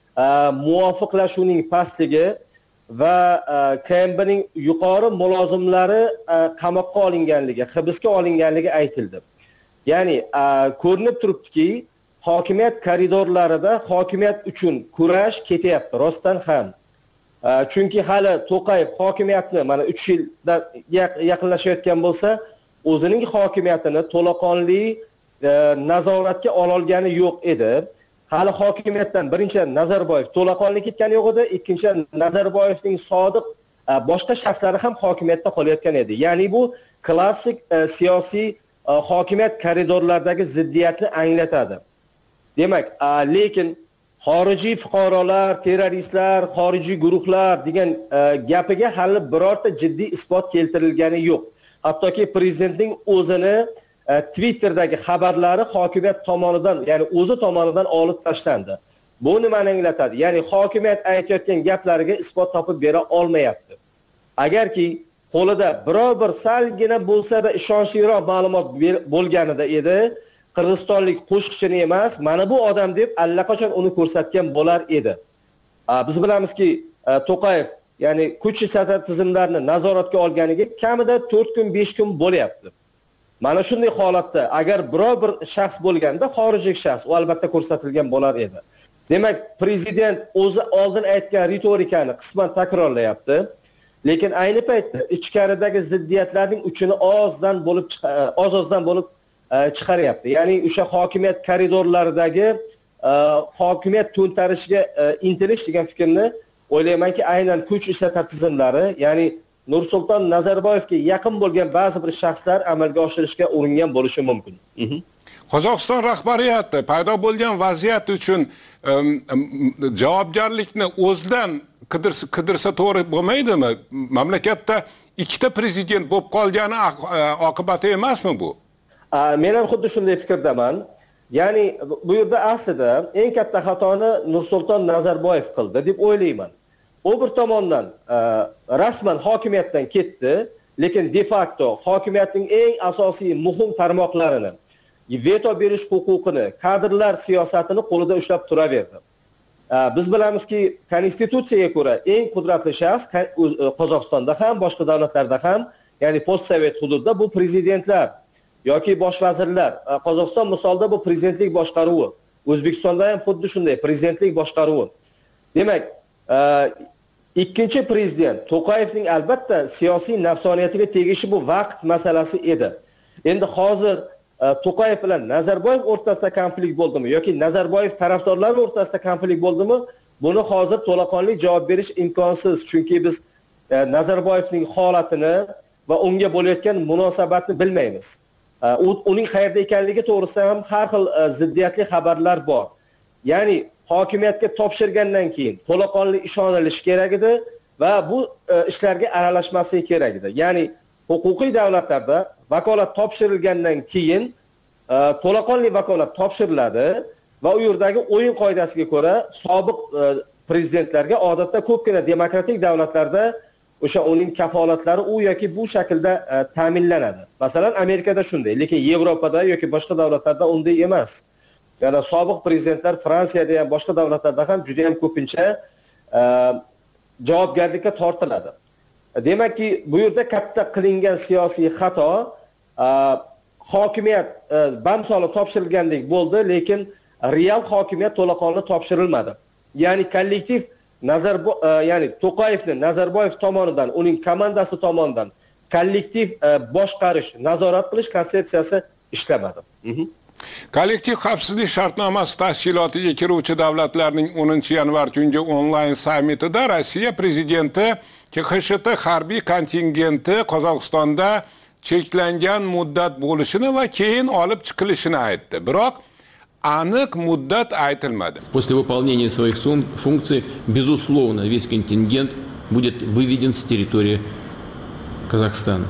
S13: muvofiqlashuvning pastligi va K M Bning yuqori mulozimlari qamoqqa olinganligi, hibsga olinganligi aytildi. Ya'ni ko'rinib turibdiki, hokimiyat koridorlarida hokimiyat uchun kurash ketyapti rostdan ham. Chunki hali To'qayev hokimiyatni mana uch yildan yaqinlashayotgan bo'lsa, o'zining hokimiyatini to'laqonli nazoratga ola olgani yo'q edi. Hali hokimiyatdan birinchidan Nazarboyev to'laqonli ketgani yo'q edi, ikkinchidan Nazarboyevning sodiq boshqa shaxslari ham hokimiyatda qolayotgan edi. Ya'ni bu klassik siyosiy hokimiyat koridorlaridagi ziddiyatni anglatadi. Demak, lekin xorijiy fuqarolar, terroristlar, xorijiy guruhlar degan gapiga hali birorta jiddiy isbot keltirilgani yo'q. Hattoki prezidentning o'zini Twitter'dagi xabarlari hokimiyat tomonidan, ya'ni o'zi tomonidan olib tashlandi. Bu nimani anglatadi? Ya'ni hokimiyat aytayotgan gaplariga isbot topib bera olmayapti. Agarki qo'lida biror bir salgina bo'lsa-da ishonchliroq ma'lumot bo'lganida edi, qirg'izistonlik qo'shiqchini emas, mana bu odam deb allaqachon uni ko'rsatgan bo'lar edi. Biz bilamizki, To'qayev, ya'ni kuch satar tizimlarini nazoratga olganiga kamida to'rt kun, besh kun bo'lyapti. Mana shunday holatda agar biror bir shaxs bo'lganda, xorijiy shaxs, u albatta ko'rsatilgan bo'lar edi. Demak, prezident o'zi oldin aytgan ritorikani qisman takrorlayapti. Lekin ayni paytda ichkaridagi ziddiyatlarning uchini ozdan bo'lib oz-ozdan bo'lib chiqaryapti. Ya'ni o'sha hokimiyat koridorlaridagi hokimiyat to'ntarishiga intilish degan fikrni o'ylaymanki, aynan kuch ishlatar tizimlari, ya'ni Nursulton Nazarboyevga yaqin bo'lgan ba'zi bir shaxslar amalga oshirishga uringan bo'lishi mumkin.
S6: Qozog'iston rahbariyati paydo bo'lgan vaziyat uchun javobgarlikni o'zidan qidirsa, qidirsa to'g'ri bo'lmaydimi? Mamlakatda ikkita prezident bo'lib qolgani oqibati emasmi bu?
S13: Men ham xuddi shunday fikrdaman. Ya'ni bu yerda aslida eng katta xatoni Nursulton Nazarboyev qildi deb o'ylayman. U bir tomondan rasman hokimiyatdan ketdi, lekin de facto hokimiyatning eng asosiy muhim tarmoqlarini, veto berish huquqini, kadrlar siyosatini qo'lida ushlab turaverdi. Biz bilamizki, konstitutsiyaga ko'ra eng qudratli shaxs Qozog'istonda ham, boshqa davlatlarda ham, ya'ni postsovet hududda bu prezidentlar yoki bosh vazirlar. Qozog'iston misolida bu prezidentlik boshqaruvi. O'zbekistonda ham xuddi shunday prezidentlik boshqaruvi. Demak, ikkinchi prezident To'qayevning albatta siyosiy nafsoniyatiga tegishi bu vaqt masalasi edi. Endi hozir To'qayev bilan Nazarboyev o'rtasida konflikt bo'ldimi yoki Nazarboyev tarafdorlari o'rtasida konflikt bo'ldimi? Buni hozir to'laqonli javob berish imkonsiz, chunki biz Nazarboyevning holatini va unga bo'layotgan munosabatni bilmaymiz. Uning qayerda ekanligi to'g'risida ham har xil ziddiyatli xabarlar bor. Ya'ni hokimiyatga topshirgandan keyin to'laqonli ishonilishi kerak edi va bu ishlarga aralashmasligi kerak edi. Ya'ni huquqiy davlatlarda vakolat topshirilgandan keyin to'laqonli vakolat topshiriladi va u yerdagi o'yin qoidasiga ko'ra sobiq prezidentlarga odatda ko'pgina demokratik davlatlarda o'sha uning kafolatlari u yoki bu shaklda ta'minlanadi. Masalan, Amerikada shunday, lekin Yevropada yoki boshqa davlatlarda unday emas. Ya'ni sobiq prezidentlar Fransiyada ham boshqa davlatlarda ham juda ham ko'pincha javobgarlikka tortiladi. Demakki, bu yerda katta qilingan siyosiy xato, hokimiyat bamsoli topshirilgandek bo'ldi, lekin real hokimiyat to'laqonli topshirilmadi. Ya'ni kollektiv Nazarboyev, ya'ni To'qayevni Nazarboyev tomonidan, uning komandasi tomonidan kollektiv boshqarish, nazorat qilish konsepsiyasi ishlamadi.
S6: Kollektiv xavfsizlik shartnomasi tashkilotiga kiruvchi davlatlarning o'ninchi yanvar kungi onlayn sammitida Rossiya prezidenti K X S T harbiy kontingenti Qozog'istonda cheklangan muddat bo'lishini va keyin olib chiqilishini aytdi. Biroq aniq muddat aytilmadi.
S14: После выполнения своих функций, безусловно, весь контингент будет выведен с территории Казахстана.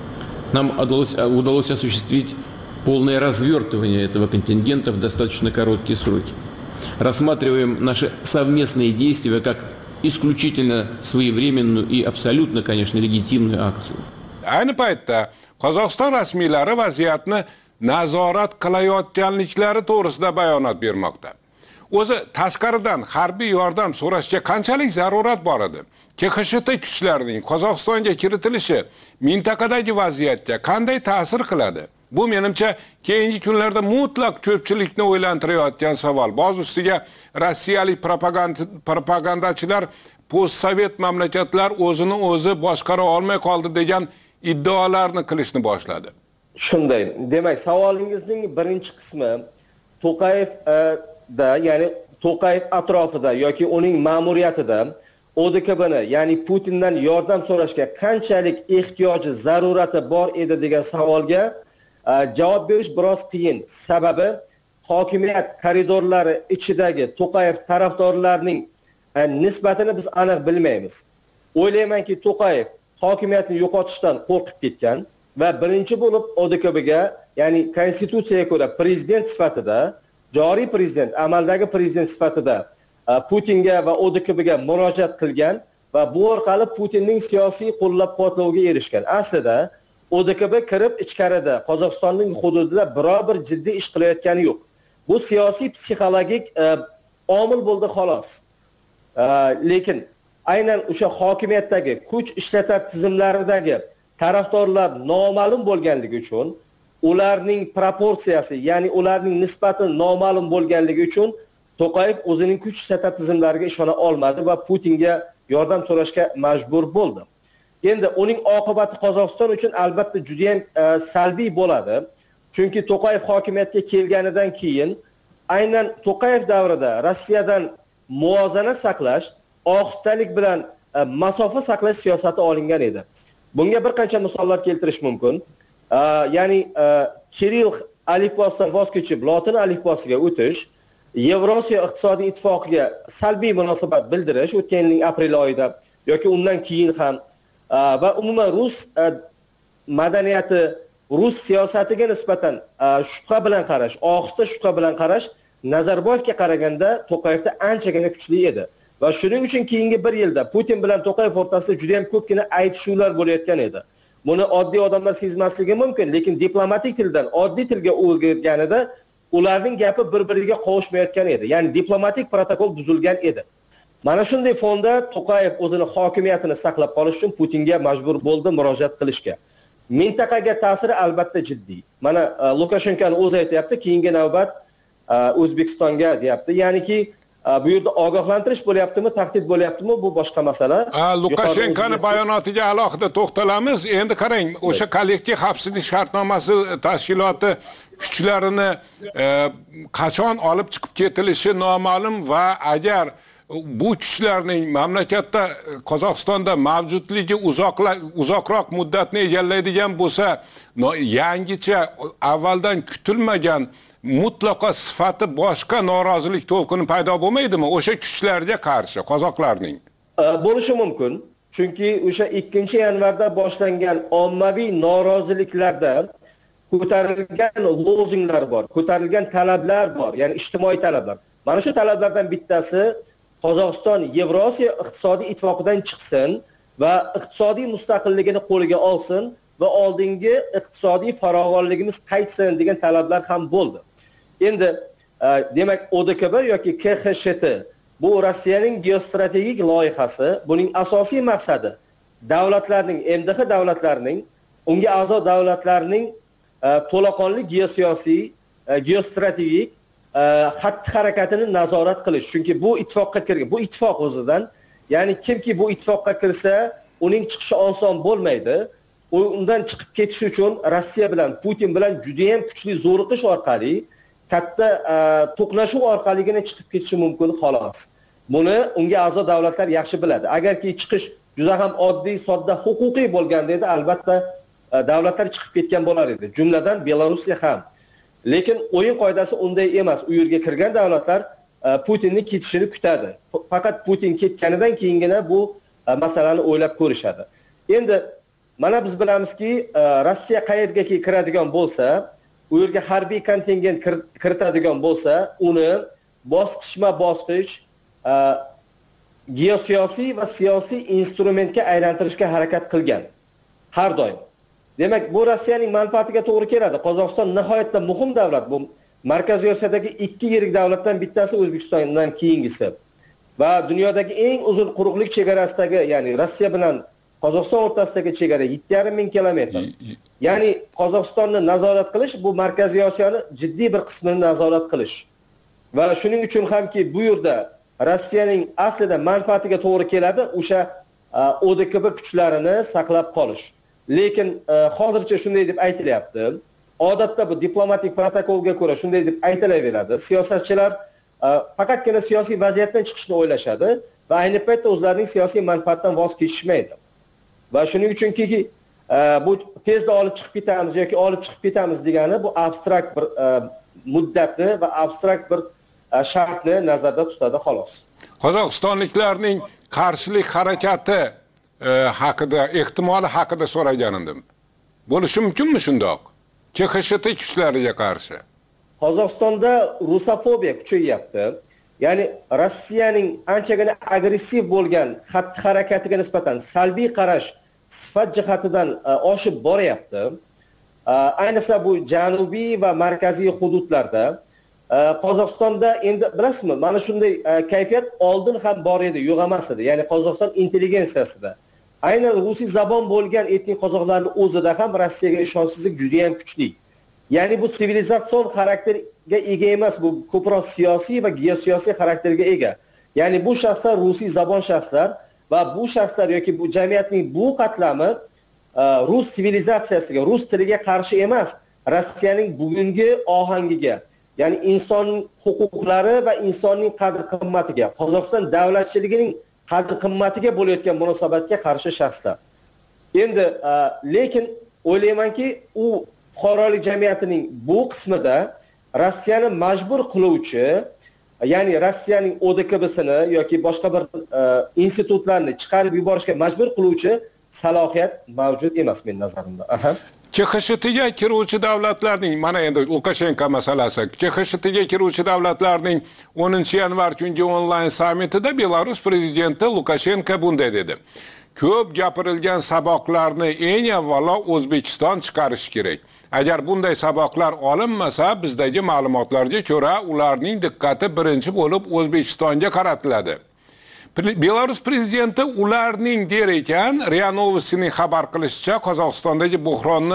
S14: Нам удалось, удалось осуществить полное развертывание этого контингента в достаточно короткие сроки. Рассматриваем наши совместные действия как исключительно своевременную и абсолютно, конечно, легитимную акцию.
S6: Ayni paytda Qozog'iston rasmiylari vaziyatni nazorat qilayotganliklari to'g'risida bayonot bermoqda. O'zi tashqaridan harbiy yordam so'rashga qanchalik zarurat bor edi? K X S T kuchlarining Qozog'istonga kiritilishi mintaqadagi vaziyatga qanday ta'sir qiladi? Bu menimcha keyingi kunlarda mutlaq ko'pchilikni o'ylantirayotgan savol. Boz ustiga rossiyalik propagandachilar postsovet mamlakatlar o'zini o'zi boshqara olmay qoldi degan iddaolarni qilishni boshladi.
S13: Shunday. Demak, savolingizning birinchi qismi To'qayev da, ya'ni To'qayev atrofida yoki uning ma'muriyatida O D K B'ni, ya'ni Putindan yordam so'rashga qanchalik ehtiyoji, zarurati bor edi degan savolga javob berish biroz qiyin. Sababi hokimiyat koridorlari ichidagi To'qayev tarafdorlarining nisbatini biz aniq bilmaymiz. O'ylaymanki, To'qayev hokimiyatni yo'qotishdan qo'rqib ketgan va birinchi bo'lib O D K B'ga, ya'ni konstitutsiyaga ko'ra prezident sifatida, joriy prezident, amaldagi prezident sifatida Putinga va O D K B'ga murojaat qilgan va bu orqali Putinning siyosiy qo'llab-quvvatloviga erishgan. Aslida O D K B kirib ichkarida Qozog'istonning hududida biror bir jiddiy ish qilayotgani yo'q. Bu siyosiy psixologik omil bo'ldi xolos. Lekin aynan o'sha hokimiyatdagi kuch ishlatar tizimlaridagi tarafdorlar noma'lum bo'lganligi uchun, ularning proporsiyasi, ya'ni ularning nisbati noma'lum bo'lganligi uchun To'qayev o'zining kuch ishlatar tizimlariga ishona olmadi va Putinga yordam so'rashga majbur bo'ldi. Endi uning oqibati Qozog'iston uchun albatta juda ham salbiy bo'ladi. Chunki To'qayev hokimiyatga kelganidan keyin aynan To'qayev davrida Rossiyadan muvozanat saqlash, ohistalik bilan masofa saqlash siyosati olingan edi. Bunga bir qancha misollar keltirish mumkin. Ya'ni Kirill alifbosidan voz kechib lotin alifbosiga o'tish, Yevrosiyo iqtisodiy ittifoqiga salbiy munosabat bildirish o'tgan yilning aprel oyida yoki undan keyin ham va umuman rus madaniyati, rus siyosatiga nisbatan shubha bilan qarash, ohista shubha bilan qarash Nazarboyevga qaraganda To'qayevda anchagina kuchli edi. Va shuning uchun keyingi bir yilda Putin bilan To'qayev o'rtasida juda ham ko'pgina aytishuvlar bo'layotgan edi. Buni oddiy odamlar sezmasligi mumkin, lekin diplomatik tildan oddiy tilga o'rganganida ularning gapi bir-biriga qovushmayotgan edi. Ya'ni diplomatik protokol buzilgan edi. Mana shunday fonda To'qayev o'zini hokimiyatini saqlab qolish uchun Putinga majbur bo'ldi murojaat qilishga. Mintaqaga ta'siri albatta jiddiy. Mana Lukashenkoning o'zi aytayapti, keyingi navbat O'zbekistonga deyapti. Ya'niki bu yerda ogohlantirish bo'lyaptimi, tahdid bo'lyaptimi, bu boshqa masala.
S6: Lukashenkoning bayonotiga alohida to'xtalamiz. Endi qarang, o'sha kollektiv xavfsizlik shartnomasi tashkiloti kuchlarini qachon olib chiqib ketilishi noma'lum va agar bu kuchlarning mamlakatda Qozog'istonda mavjudligi uzoqroq muddatni egallaydigan bo'lsa, yangicha avvaldan kutilmagan mutlaqo sifati boshqa norozilik to'lqini paydo bo'lmaydimi o'sha kuchlarga qarshi qozoqlarning?
S13: Bo'lishi mumkin. Chunki o'sha ikkinchi yanvarda boshlangan ommaviy noroziliklarda ko'tarilgan lozunglar bor, ko'tarilgan talablar bor, ya'ni ijtimoiy talablar. Mana shu talablardan bittasi Qozog'iston Yevrosiyo iqtisodiy ittifoqidan chiqsin va iqtisodiy mustaqilligini qo'liga olsin va oldingi iqtisodiy farovonligimiz qaytsin degan talablar ham bo'ldi. Endi demak O D K B yoki K X S T bu Rossiyaning geostrategik loyihasi, buning asosiy maqsadi davlatlarning, M D H davlatlarining, unga a'zo davlatlarning to'laqonli geosiyosiy, geostrategik xatti harakatini nazorat qilish. Chunki bu ittifoqqa kirgan, bu ittifoq o'zidan, ya'ni kimki bu ittifoqqa kirsa, uning chiqishi oson bo'lmaydi. Undan chiqib ketish uchun Rossiya bilan, Putin bilan juda ham kuchli zo'riqish orqali, katta to'qnashuv orqaligina chiqib ketishi mumkin xolos. Buni unga a'zo davlatlar yaxshi biladi. Agarki chiqish juda ham oddiy, sodda, huquqiy bo'lganda edi, albatta davlatlar chiqib ketgan bo'lar edi. Jumladan Belorussiya ham. Lekin o'yin qoidasi unday emas. U yerga kirgan davlatlar Putinning ketishini kutadi. Faqat Putin ketganidan keyingina bu masalani o'ylab ko'rishadi. Endi mana biz bilamizki, Rossiya qayergaki kiradigan bo'lsa, u yerga harbiy kontingent kiritadigan bo'lsa, uni bosqichma-bosqich geosiyosiy va siyosiy instrumentga aylantirishga harakat qilgan. Har doim. Demak, bu Rossiyaning manfaatiga to'g'ri keladi. Qozog'iston nihoyatda muhim davlat. Bu Markaziy Osiyodagi ikki yirik davlatdan bittasi O'zbekistondan keyingisi. Va dunyodagi eng uzun quruqlik chegarasidagi, ya'ni Rossiya bilan Qozog'iston o'rtasidagi chegara yetti yarim ming kilometr. Ya'ni Qozog'istonni nazorat qilish bu Markaziy Osiyoni jiddiy bir qismini nazorat qilish. Va shuning uchun hamki bu yerda Rossiyaning aslida manfaatiga to'g'ri keladi o'sha O D K B kuchlarini saqlab qolish. Lekin hozircha shunday deb aytilyapti. Odatda bu diplomatik protokolga ko'ra shunday deb aytilaveradi. Siyosatchilar faqatgina siyosiy vaziyatdan chiqishni o'ylashadi va ayni paytda o'zlarining siyosiy manfaatdan voz kechishmaydi. Va shuning uchunki bu tezda olib chiqib ketamiz yoki olib chiqib ketamiz degani bu abstrakt bir muddatni va abstrakt bir shartni nazarda tutadi xolos.
S6: Qozog'istonliklarning qarshilik harakati haqida, ehtimoli haqida so'ragan edim. Bo'lishi mumkinmi shundoq? K X S T kuchlariga qarshi.
S13: Qozog'istonda rusofobiya kuchayyapti. Ya'ni Rossiyaning anchagina agressiv bo'lgan xatti-harakatiga nisbatan salbiy qarash sifat jihatidan oshib boryapti. Ayniqsa bu janubiy va markaziy hududlarda Qozog'istonda endi bilasizmi, mana shunday kayfiyat oldin ham bor edi, yo'q emas edi. Ya'ni Qozog'iston intelligensiyasida aynan rusiy zabon bo'lgan etnik qozoqlarning o'zida ham Rossiyaga ishonchsizlik juda ham kuchli. Ya'ni bu sivilizatsion xarakterga ega emas, bu ko'proq siyosiy va geosiyosiy xarakterga ega. Ya'ni bu shaxslar rusiy zabon shaxslar va bu shaxslar yoki bu jamiyatning bu qatlami rus sivilizatsiyasiga, rus tiliga qarshi emas, Rossiyaning bugungi ohangiga, ya'ni inson huquqlari va insonning qadr-qimmatiga, Qozog'iston davlatchiligining qadr-qimmatiga bo'layotgan munosabatga qarshi shaxslar. Endi lekin o'ylaymanki, u fuqarolik jamiyatining bu qismida Rossiyani majbur qiluvchi, ya'ni Rossiyaning O D K B'sini yoki boshqa bir institutlarni chiqarib yuborishga majbur qiluvchi salohiyat mavjud emas men nazarimda. Aha.
S6: K X S T'ga kiruvchi davlatlarning, mana endi Lukashenko masalasi, K X S T'ga kiruvchi davlatlarning o'ninchi yanvar kungi onlayn sammitida Belarus prezidenti Lukashenko bunday dedi. Ko'p gapirilgan saboqlarni eng avvalo O'zbekiston chiqarishi kerak. Agar bunday saboqlar olinmasa, bizdagi ma'lumotlarga ko'ra, ularning diqqati birinchi bo'lib O'zbekistonga qaratiladi. Belarus prezidenti ularning der ekan, Ria Novostining xabar qilishicha, Qozog'istondagi buhronni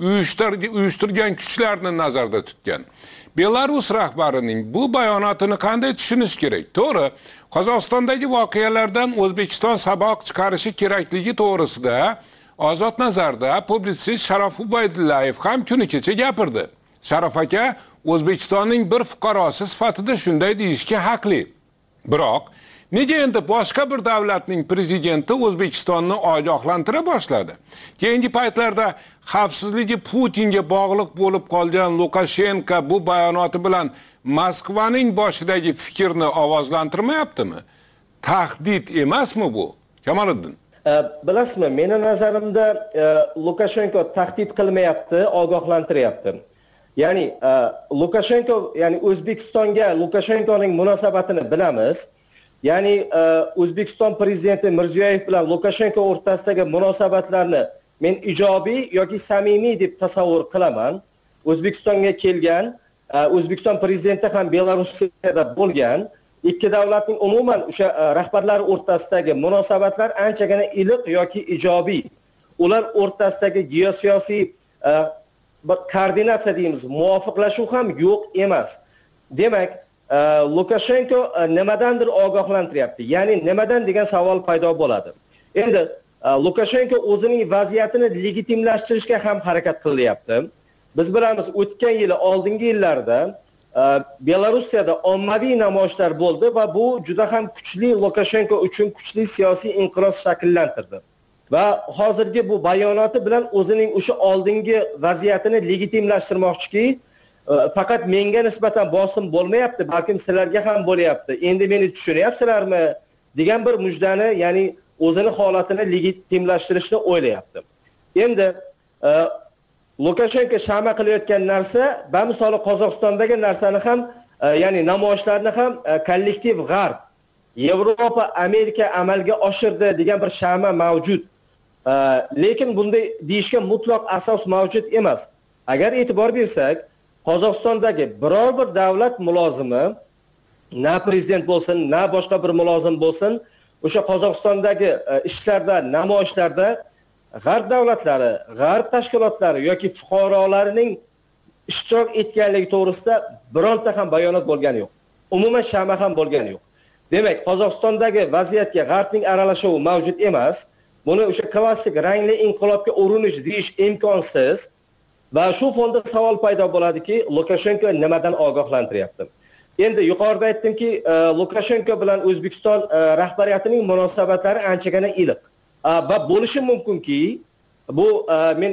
S6: uyushtirgan kuchlarni nazarda tutgan. Belarus rahbarining bu bayonotini qanday tushunish kerak? To'g'ri, Qozog'istondagi voqealardan O'zbekiston saboq chiqarishi kerakligi to'g'risida Ozod nazarda publitsist Sharof Ubaydullayev ham kuni kecha gapirdi. Sharof aka O'zbekistonning bir fuqarosi sifatida shunday deyishga haqli. Biroq nega endi boshqa bir davlatning prezidenti O'zbekistonni ogohlantira boshladi? Keyingi paytlarda xavfsizligi Putinga bog'liq bo'lib qolgan Lukashenko bu bayonoti bilan Moskvaning boshidagi fikrni ovozlantirmayaptimi? Tahdid emasmi bu? Kamoliddin.
S13: Bilasizmi, meni nazarimda Lukashenko tahdid qilmayapti, ogohlantiryapti. Ya'ni Lukashenko, ya'ni O'zbekistonga Lukashenkoning munosabatini bilamiz. Ya'ni O'zbekiston prezidenti Mirziyoyev bilan Lukashenko o'rtasidagi munosabatlarni men ijobiy yoki samimiy deb tasavvur qilaman. O'zbekistonga kelgan, O'zbekiston prezidenti ham Belarusda bo'lgan. Ikki davlatning umuman o'sha rahbarlari o'rtasidagi munosabatlar anchagina iliq yoki ijobiy. Ular o'rtasidagi geosiyosiy koordinatsiya deymiz, muvofiqlashuv ham yo'q emas. Demak, Lukashenko nimadandir ogohlantiryapti. Ya'ni nimadan degan savol paydo bo'ladi. Endi Lukashenko o'zining vaziyatini legitimlashtirishga ham harakat qilyapti. Biz bilamiz, o'tgan yili, oldingi yillarda Belarusiyada ommaviy namoyishlar bo'ldi va bu juda ham kuchli Lukashenko uchun kuchli siyosiy inqiroz shakllantirdi. Va hozirgi bu bayonoti bilan o'zining o'sha oldingi vaziyatini legitimlashtirmoqchiki, faqat menga nisbatan bosim bo'lmayapti, balkim sizlarga ham bo'lyapti. Endi meni tushunyapsizlarmi degan bir mujdani, ya'ni o'zini holatini legitimlashtirishni o'ylayapti. Endi Lukashenko shama qilayotgan narsa, bamisoli Qozog'istondagi narsani ham, ya'ni namoyishlarni ham kollektiv G'arb, Yevropa, Amerika amalga oshirdi degan bir shama mavjud. Lekin bunday deyishga mutlaq asos mavjud emas. Agar e'tibor bersak, Qozog'istondagi biror bir davlat mulozimi, na prezident bo'lsin, na boshqa bir mulozim bo'lsin, o'sha Qozog'istondagi ishlarda, namoyishlarda G'arb davlatlari, G'arb tashkilotlari yoki fuqarolarining ishtirok etganligi to'g'risida bironta ham bayonot bo'lgani yo'q. Umuman shama ham bo'lgani yo'q. Demak, Qozog'istondagi vaziyatga G'arbning aralashuvi mavjud emas. Buni o'sha klassik rangli inqilobga urinish deyish imkonsiz. Va shu fonda savol paydo bo'ladiki, Lukashenko nimadan ogohlantiryapti? Endi yuqorida aytdimki, Lukashenko bilan O'zbekiston rahbariyatining munosabatlari anchagina iliq. Va bo'lishi mumkinki, bu men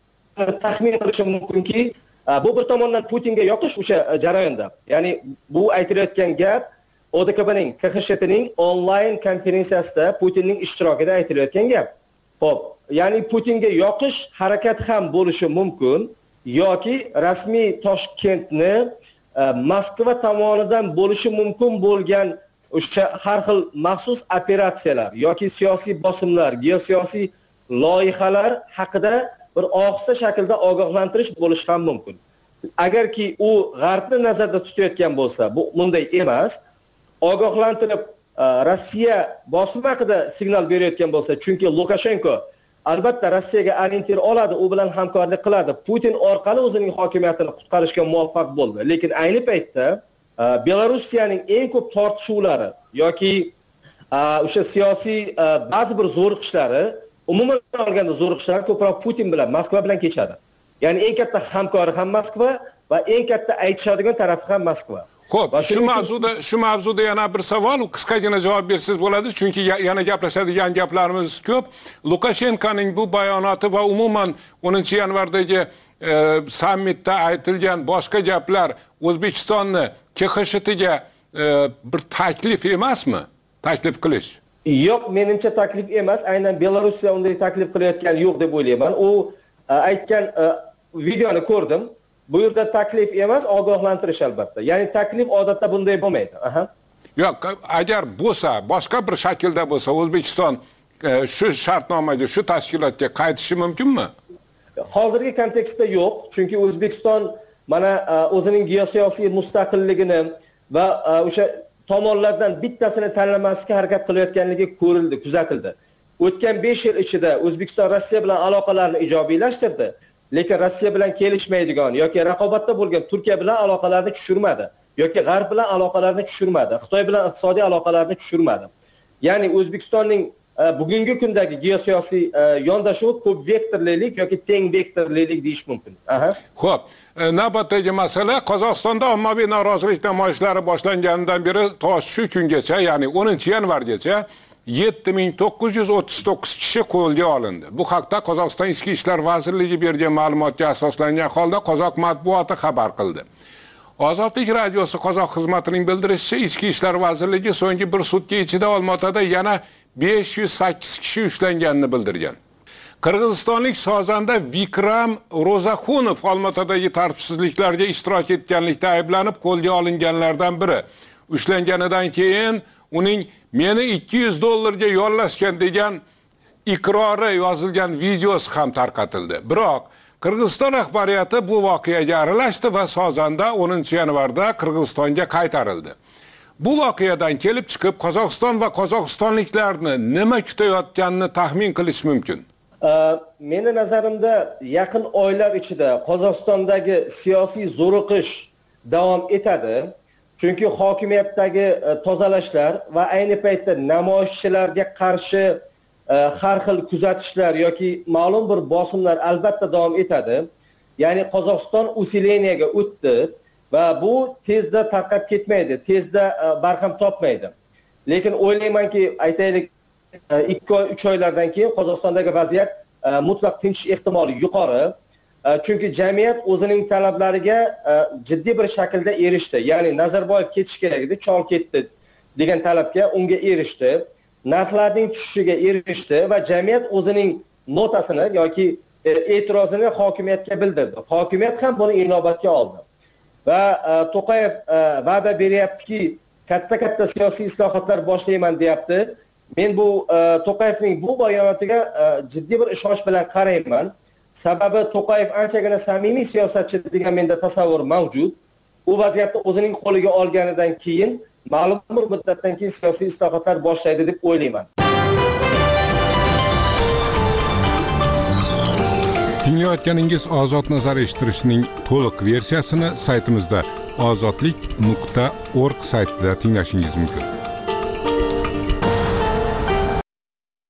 S13: taxmin qilishim mumkinki, bu bir tomondan Putinga yoqish o'sha jarayonda. Ya'ni bu aytilayotgan gap O D K B'ning K X S T'ning onlayn konferensiyasida Putinning ishtirokida aytilayotgan gap. Xo'p, ya'ni Putinga yoqish harakat ham bo'lishi mumkin yoki rasmiy Toshkentni Moskva tomonidan bo'lishi mumkin bo'lgan o'sha har xil maxsus operatsiyalar yoki siyosiy bosimlar, geosiyosiy loyihalar haqida bir ohista shaklda ogohlantirish bo'lishi ham mumkin. Agarki u G'arbni nazarda tutayotgan bo'lsa, bu bunday emas. Ogohlantirib Rossiya bosim haqida signal berayotgan bo'lsa, chunki Lukashenko albatta Rossiyaga orientir oladi, u bilan hamkorlik qiladi. Putin orqali o'zining hokimiyatini qutqarishga muvaffaq bo'ldi. Lekin ayni paytda Belorussiyaning eng ko'p tortishuvlari yoki o'sha siyosiy ba'zi bir zo'riqishlari, umuman olganda zo'riqishlar ko'proq Putin bilan, Moskva bilan kechadi. Ya'ni eng katta hamkori ham Moskva va eng katta aytishadigan tarafi ham Moskva.
S6: Xo'p, shu mavzuda shu mavzuda yana bir savol, qisqagina javob bersangiz bo'ladi, chunki yana gaplashadigan gaplarimiz ko'p. Lukashenkoning bu bayonoti va umuman o'ninchi yanvardagi sammitda aytilgan boshqa gaplar O'zbekistonni K X S T'ga bir taklif emasmi? Taklif qilish?
S13: Yo'q, menimcha taklif emas. Aynan Belorussiya unday taklif qilayotgan yo'q deb o'ylayman. U aytgan videoni ko'rdim. Bu yerda taklif emas, ogohlantirish albatta. Ya'ni taklif odatda bunday bo'lmaydi. Aha.
S6: Yo'q, agar bo'lsa, boshqa bir shaklda bo'lsa, O'zbekiston shu shartnomaga, shu tashkilotga qaytishi mumkinmi?
S13: Hozirgi kontekstda yo'q, chunki O'zbekiston mana o'zining geosiyosiy mustaqilligini va o'sha tomonlardan bittasini tanlamaslikka harakat qilayotganligi ko'rildi, kuzatildi. O'tgan besh yil ichida O'zbekiston Rossiya bilan aloqalarini ijobiylashtirdi, lekin Rossiya bilan kelishmaydigan yoki raqobatda bo'lgan Turkiya bilan aloqalarni tushirmadi yoki G'arb bilan aloqalarni tushirmadi, Xitoy bilan iqtisodiy aloqalarni tushirmadi. Ya'ni O'zbekistonning bugungi kundagi geosiyosiy yondashuvi ko'p vektorlilik yoki teng vektorlilik deyish mumkin. Aha.
S6: Xo'p, navbatdagi masala Qozog'istonda ommaviy norozilik namoyishlari boshlanganidan beri to shu kungacha, ya'ni o'ninchi yanvargacha yetti ming to'qqiz yuz o'ttiz to'qqiz kishi qo'lga olindi. Bu haqda Qozog'iston Ichki ishlar vazirligi bergan ma'lumotga asoslangan holda qozoq matbuoti xabar qildi. Ozodlik radiosi qozoq xizmatining bildirishicha, Ichki ishlar vazirligi so'nggi bir sutka ichida Olmaotada yana besh yuz sakkiz kishi ushlanganini bildirgan. Qirg'izistonlik sozanda Vikram Rozaxunov Olmaotadagi tartibsizliklarga ishtirok etganlikda ayblanib qo'lga olinganlardan biri. Ushlanganidan keyin uning meni ikki yuz dollarga yollashgan degan iqrori yozilgan videosi ham tarqatildi. Biroq Qirg'iziston rahbariyati bu voqeaga aralashdi va sozanda o'ninchi yanvarda Qirg'izistonga qaytarildi. Bu voqeadan kelib chiqib Qozog'iston va qozog'istonliklarni nima kutayotganini taxmin qilish mumkin.
S13: Meni nazarimda yaqin oylar ichida Qozog'istondagi siyosiy zo'riqish davom etadi. Chunki hokimiyatdagi tozalashlar va ayni paytda namoyishchilarga qarshi har xil kuzatishlar yoki ma'lum bir bosimlar albatta davom etadi. Ya'ni Qozog'iston usileniyaga o'tdi. va bu tezda tarqab ketmaydi, tezda barham topmaydi. Lekin o'ylaymanki, aytaylik ikki oy uch oylardan keyin Qozog'istondagi vaziyat mutlaq tinchish ehtimoli yuqori. Chunki jamiyat o'zining talablariga jiddiy bir shaklda erishdi. Ya'ni Nazarboyev ketish kerak edi, chol ketdi degan talabga unga erishdi. Narxlarning tushishiga erishdi va jamiyat o'zining notasini yoki e'tirozini hokimiyatga bildirdi. Hokimiyat ham buni inobatga oldi. Va To'qayev va'da beryaptiki, katta-katta siyosiy islohotlar boshlayman deyapti. Men bu To'qayevning bu bayonotiga jiddiy bir ishonch bilan qarayman. Sababi To'qayev anchagina samimiy siyosatchi degan menda tasavvur mavjud. U vaziyatni o'zining qo'liga olganidan keyin ma'lum bir muddatdan keyin siyosiy islohotlar boshlaydi deb o'ylayman.
S6: Tinglayotganingiz Ozod nazar eshittirishning to'liq versiyasini saytimizda ozodlik nuqta org saytida tinglashingiz mumkin.